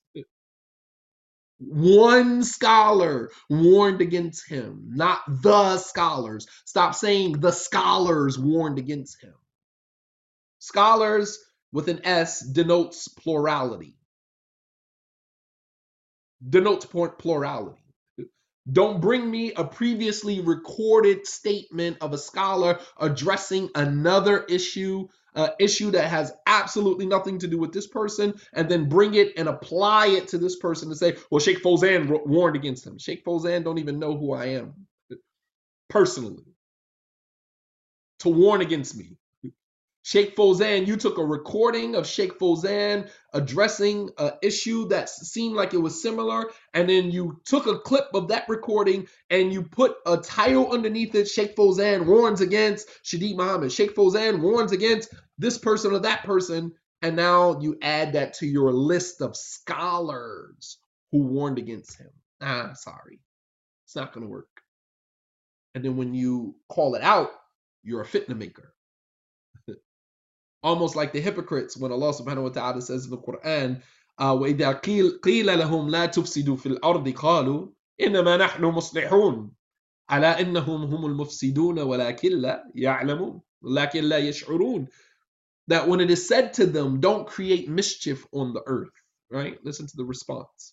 One scholar warned against him, not the scholars. Stop saying the scholars warned against him. Scholars with an S denotes plurality. Denotes plurality. Don't bring me a previously recorded statement of a scholar addressing another issue, uh, issue that has absolutely nothing to do with this person, and then bring it and apply it to this person to say, well, Sheikh Fawzan warned against him. Sheikh Fawzan don't even know who I am personally to warn against me. Sheikh Fawzan, you took a recording of Sheikh Fawzan addressing an issue that seemed like it was similar, and then you took a clip of that recording and you put a title underneath it. Sheikh Fawzan warns against Shadid Muhammad. Sheikh Fawzan warns against this person or that person, and now you add that to your list of scholars who warned against him. Ah, sorry, it's not going to work. And then when you call it out, you're a fitna maker. Almost like the hypocrites when Allah subhanahu wa ta'ala says in the Quran, uh, وَإِذَا قِيلَ لَهُمْ لَا تُفْسِدُوا فِي الْأَرْضِ قَالُوا إِنَّمَا نَحْنُ مُصْلِحُونَ عَلَى إِنَّهُمْ هُمُ الْمُفْسِدُونَ وَلَكِنْ لَا يَعْلَمُونَ لَكِنْ لَا يَشْعُرُونَ. That when it is said to them, don't create mischief on the earth, right? Listen to the response.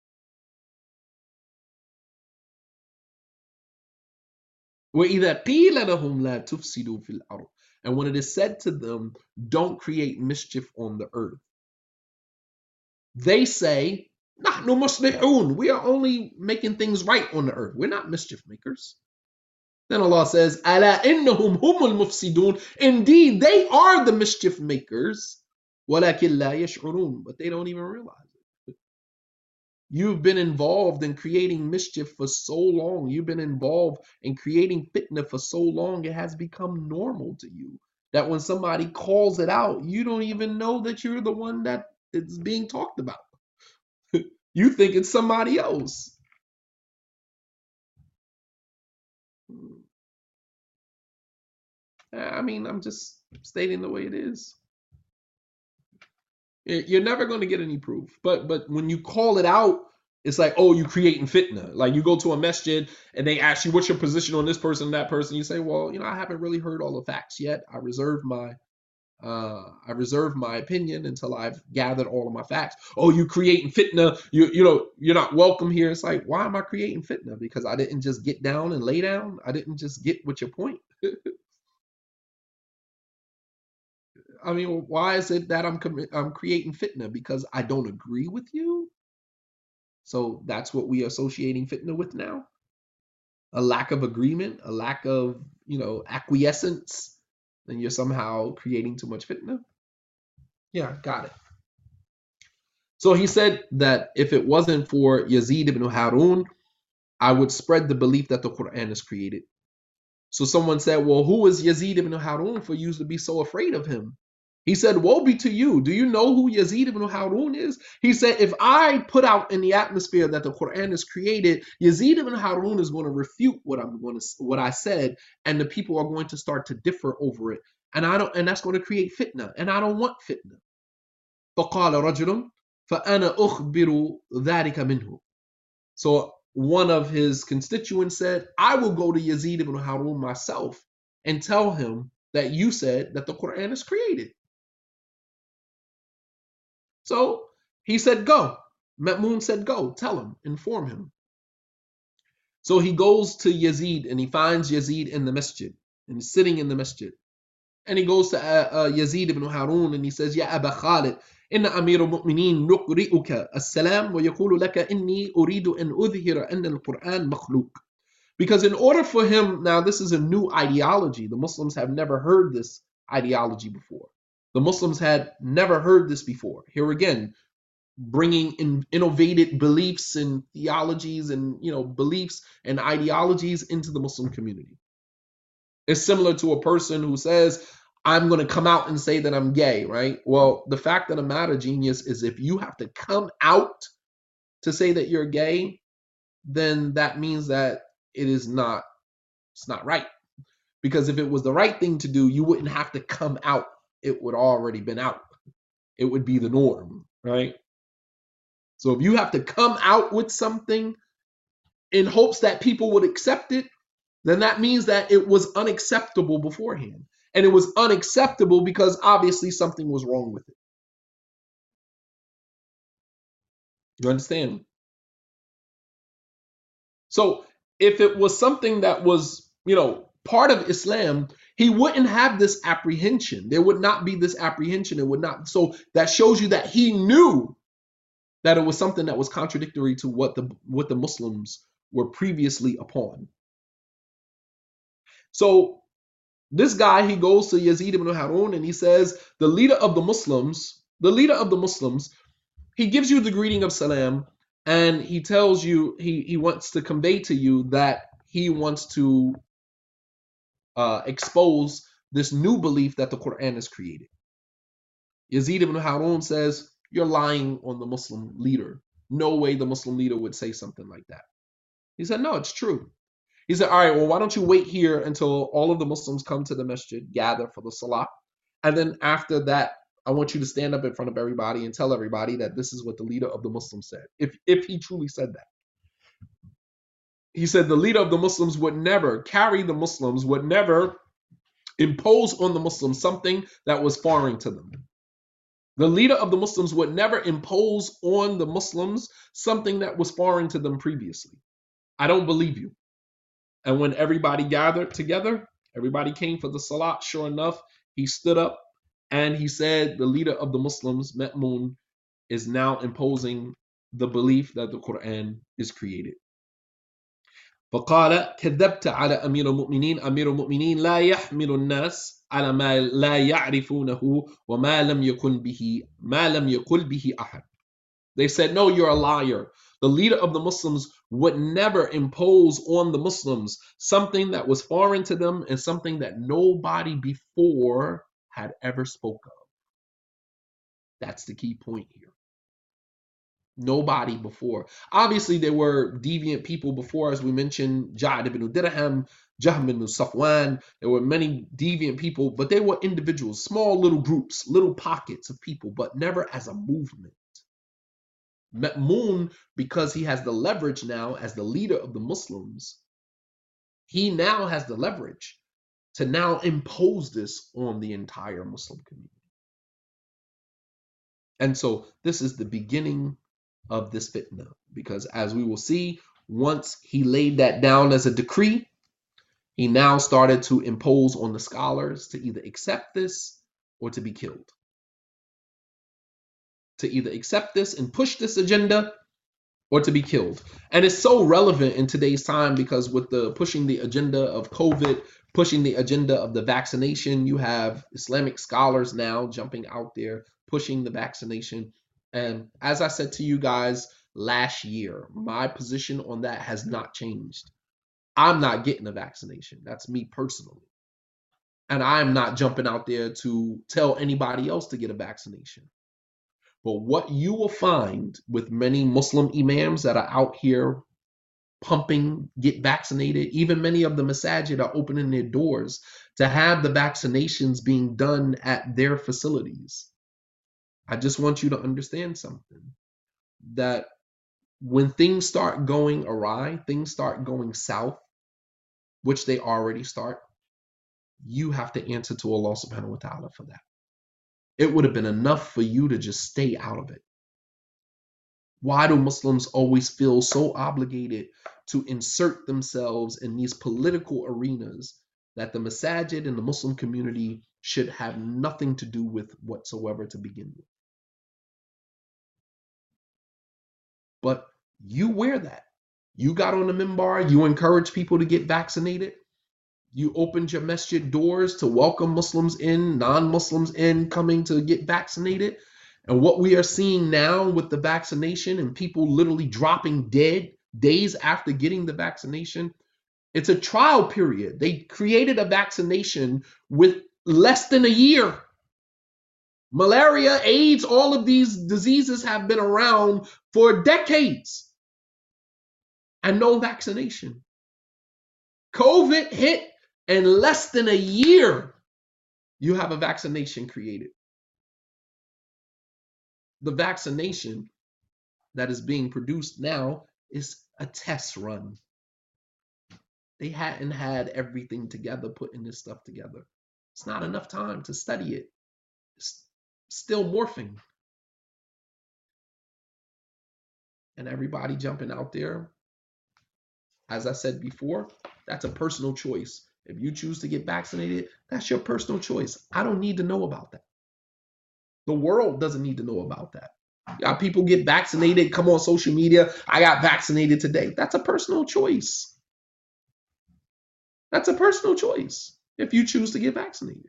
وَإِذَا قِيلَ لَهُمْ لَا تُفْسِدُوا فِي الْأَرْضِ. And when it is said to them, don't create mischief on the earth, they say, نَحْنُ مُصْلِحُونَ. We are only making things right on the earth. We're not mischief makers. Then Allah says, أَلَا إِنَّهُمْ هُمُ الْمُفْسِدُونَ. Indeed, they are the mischief makers. وَلَكِنْ لَا يَشْعُرُونَ. But they don't even realize it. You've been involved in creating mischief for so long. You've been involved in creating fitna for so long. It has become normal to you that when somebody calls it out, you don't even know that you're the one that is being talked about. You think it's somebody else. I mean, I'm just stating the way it is. You're never going to get any proof. But but when you call it out, it's like, oh, you're creating fitna. Like you go to a masjid and they ask you, what's your position on this person and that person? You say, well, you know, I haven't really heard all the facts yet. I reserve my uh, I reserve my opinion until I've gathered all of my facts. Oh, you creating fitna. You you know, you're not welcome here. It's like, why am I creating fitna? Because I didn't just get down and lay down. I didn't just get with your point. I mean, why is it that I'm commi- I'm creating fitna? Because I don't agree with you? So that's what we are associating fitna with now? A lack of agreement, a lack of, you know, acquiescence, then you're somehow creating too much fitna? Yeah, got it. So he said that if it wasn't for Yazid ibn Harun, I would spread the belief that the Quran is created. So someone said, well, who is Yazid ibn Harun for you to be so afraid of him? He said, woe be to you. Do you know who Yazid ibn Harun is? He said, if I put out in the atmosphere that the Quran is created, Yazid ibn Harun is going to refute what I'm going to what I said, and the people are going to start to differ over it. And I don't and that's going to create fitna. And I don't want fitna. فقال رجل فأنا أخبر ذلك منه. So one of his constituents said, I will go to Yazid ibn Harun myself and tell him that you said that the Quran is created. So he said, go. Ma'mun said, go, tell him, inform him. So he goes to Yazid and he finds Yazid in the masjid and he's sitting in the masjid. And he goes to uh, uh, Yazid ibn Harun and he says, Ya Aba Khalid, Inna Amir al-Mu'mineen nuqri'uka as-salam wa yaqulu laka inni uridu an udhhira anna al-Quran makhluq. Because in order for him, now this is a new ideology. The Muslims have never heard this ideology before. The Muslims had never heard this before. Here again, bringing in innovative beliefs and theologies and, you know, beliefs and ideologies into the Muslim community. It's similar to a person who says, I'm going to come out and say that I'm gay, right? Well, the fact of the matter, genius, is if you have to come out to say that you're gay, then that means that it is not, it's not right. Because if it was the right thing to do, you wouldn't have to come out. It would already been out. It would be the norm, right? So if you have to come out with something in hopes that people would accept it, then that means that it was unacceptable beforehand. And it was unacceptable because obviously something was wrong with it. You understand? So if it was something that was, you know, part of Islam, he wouldn't have this apprehension. There would not be this apprehension. It would not. So that shows you that he knew that it was something that was contradictory to what the what the Muslims were previously upon. So this guy, he goes to Yazid ibn Harun and he says, the leader of the Muslims, the leader of the Muslims, he gives you the greeting of salam, and he tells you he, he wants to convey to you that he wants to uh, expose this new belief that the Quran is created. Yazid ibn Harun says, you're lying on the Muslim leader. No way the Muslim leader would say something like that. He said, no, it's true. He said, all right, well, why don't you wait here until all of the Muslims come to the masjid, gather for the salah. And then after that, I want you to stand up in front of everybody and tell everybody that this is what the leader of the Muslims said, if, if he truly said that. He said the leader of the Muslims would never carry the Muslims, would never impose on the Muslims something that was foreign to them. The leader of the Muslims would never impose on the Muslims something that was foreign to them previously. I don't believe you. And when everybody gathered together, everybody came for the salat. Sure enough, he stood up and he said, the leader of the Muslims, Ma'mun, is now imposing the belief that the Quran is created. فقال كذبت على أمير المؤمنين أمير المؤمنين لا يحمل الناس على ما لا يعرفونه وما لم يكن به ما لم يقل به أحد. They said, no, you're a liar. The leader of the Muslims would never impose on the Muslims something that was foreign to them and something that nobody before had ever spoke of. That's the key point here. Nobody before. Obviously, there were deviant people before, as we mentioned, Ja'd ibn Dirham, Jahm ibn Safwan. There were many deviant people, but they were individuals, small little groups, little pockets of people, but never as a movement. Ma'mun, because he has the leverage now as the leader of the Muslims, he now has the leverage to now impose this on the entire Muslim community. And so this is the beginning of this fitna, because as we will see, once he laid that down as a decree, he now started to impose on the scholars to either accept this or to be killed. To either accept this and push this agenda or to be killed. And it's so relevant in today's time because with the pushing the agenda of COVID, pushing the agenda of the vaccination, you have Islamic scholars now jumping out there, pushing the vaccination. And as I said to you guys last year, my position on that has not changed. I'm not getting a vaccination. That's me personally. And I'm not jumping out there to tell anybody else to get a vaccination. But what you will find with many Muslim imams that are out here pumping, get vaccinated, even many of the masajid are opening their doors to have the vaccinations being done at their facilities. I just want you to understand something, that when things start going awry, things start going south, which they already start, you have to answer to Allah subhanahu wa ta'ala for that. It would have been enough for you to just stay out of it. Why do Muslims always feel so obligated to insert themselves in these political arenas that the masajid and the Muslim community should have nothing to do with whatsoever to begin with? But you wear that. You got on the minbar, you encourage people to get vaccinated. You opened your masjid doors to welcome Muslims in, non-Muslims in, coming to get vaccinated. And what we are seeing now with the vaccination and people literally dropping dead days after getting the vaccination, it's a trial period. They created a vaccination with less than a year. Malaria, AIDS, all of these diseases have been around for decades and no vaccination. COVID hit, and less than a year, you have a vaccination created. The vaccination that is being produced now is a test run. They hadn't had everything together, putting this stuff together. It's not enough time to study it. It's still morphing. And everybody jumping out there As I said before, that's a personal choice. If you choose to get vaccinated, that's your personal choice. I don't need to know about that. The world doesn't need to know about that. Yeah, people get vaccinated, come on social media, I got vaccinated today. That's a personal choice. That's a personal choice if you choose to get vaccinated.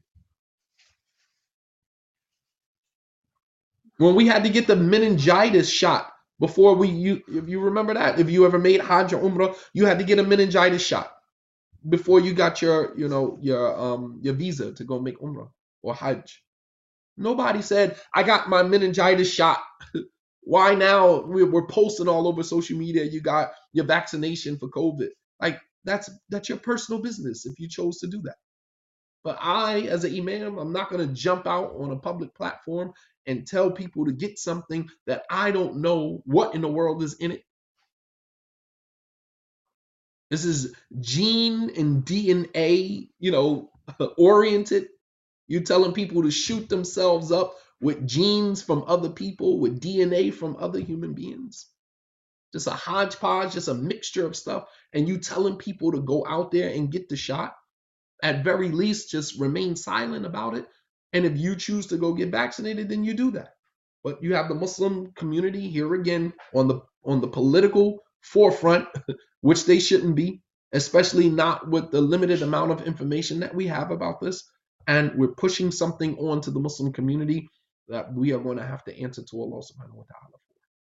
When we had to get the meningitis shot before we, you, if you remember that, if you ever made Hajj or Umrah, you had to get a meningitis shot before you got your, you know, your um your visa to go make Umrah or Hajj. Nobody said, I got my meningitis shot. Why now we're posting all over social media you got your vaccination for COVID? Like that's that's your personal business if you chose to do that. But I, as an imam, I'm not going to jump out on a public platform and tell people to get something that I don't know what in the world is in it. This is gene and D N A, you know, oriented. You're telling people to shoot themselves up with genes from other people, with D N A from other human beings. Just a hodgepodge, just a mixture of stuff. And you telling people to go out there and get the shot. At very least, just remain silent about it. And if you choose to go get vaccinated, then you do that. But you have the Muslim community here again on the on the political forefront, which they shouldn't be, especially not with the limited amount of information that we have about this. And we're pushing something onto the Muslim community that we are going to have to answer to Allah subhanahu wa ta'ala.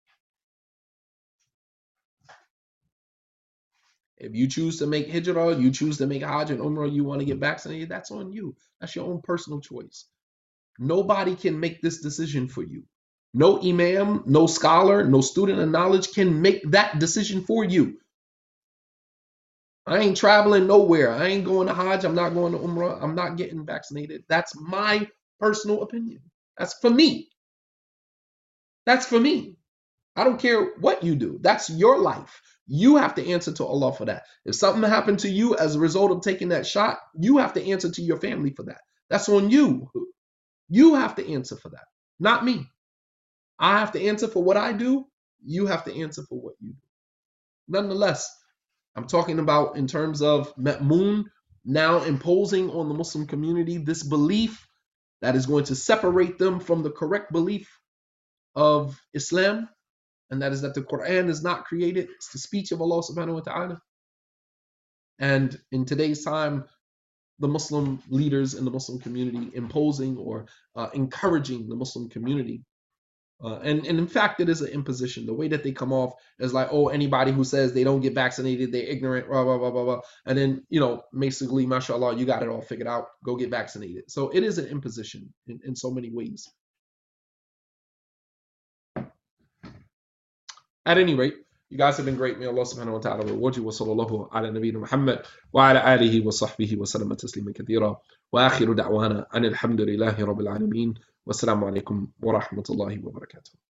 If you choose to make hijrah, you choose to make hajj and umrah, you want to get vaccinated, that's on you. That's your own personal choice. Nobody can make this decision for you. No imam, no scholar, no student of knowledge can make that decision for you. I ain't traveling nowhere. I ain't going to hajj. I'm not going to umrah. I'm not getting vaccinated. That's my personal opinion. That's for me. That's for me. I don't care what you do. That's your life. You have to answer to Allah for that. If something happened to you as a result of taking that shot, you have to answer to your family for that. That's on you. You have to answer for that, not me. I have to answer for what I do. You have to answer for what you do. Nonetheless, I'm talking about in terms of Ma'mun now imposing on the Muslim community this belief that is going to separate them from the correct belief of Islam. And that is that the Quran is not created. It's the speech of Allah subhanahu wa ta'ala. And in today's time, the Muslim leaders in the Muslim community imposing or uh, encouraging the Muslim community. Uh, and, and in fact, it is an imposition. The way that they come off is like, oh, anybody who says they don't get vaccinated, they're ignorant, blah, blah, blah, blah, blah. And then, you know, basically, mashallah, you got it all figured out. Go get vaccinated. So it is an imposition in, in so many ways. At any rate, you guys have been great. May Allah subhanahu wa ta'ala reward you. Wa sallallahu ala nabiyyina Muhammad wa ala alihi wa sahbihi wa sallama tasliman kathira. Wa akhiru da'wana anil hamdulillahi rabbil alameen. Wassalamu alaikum wa rahmatullahi wa barakatuh.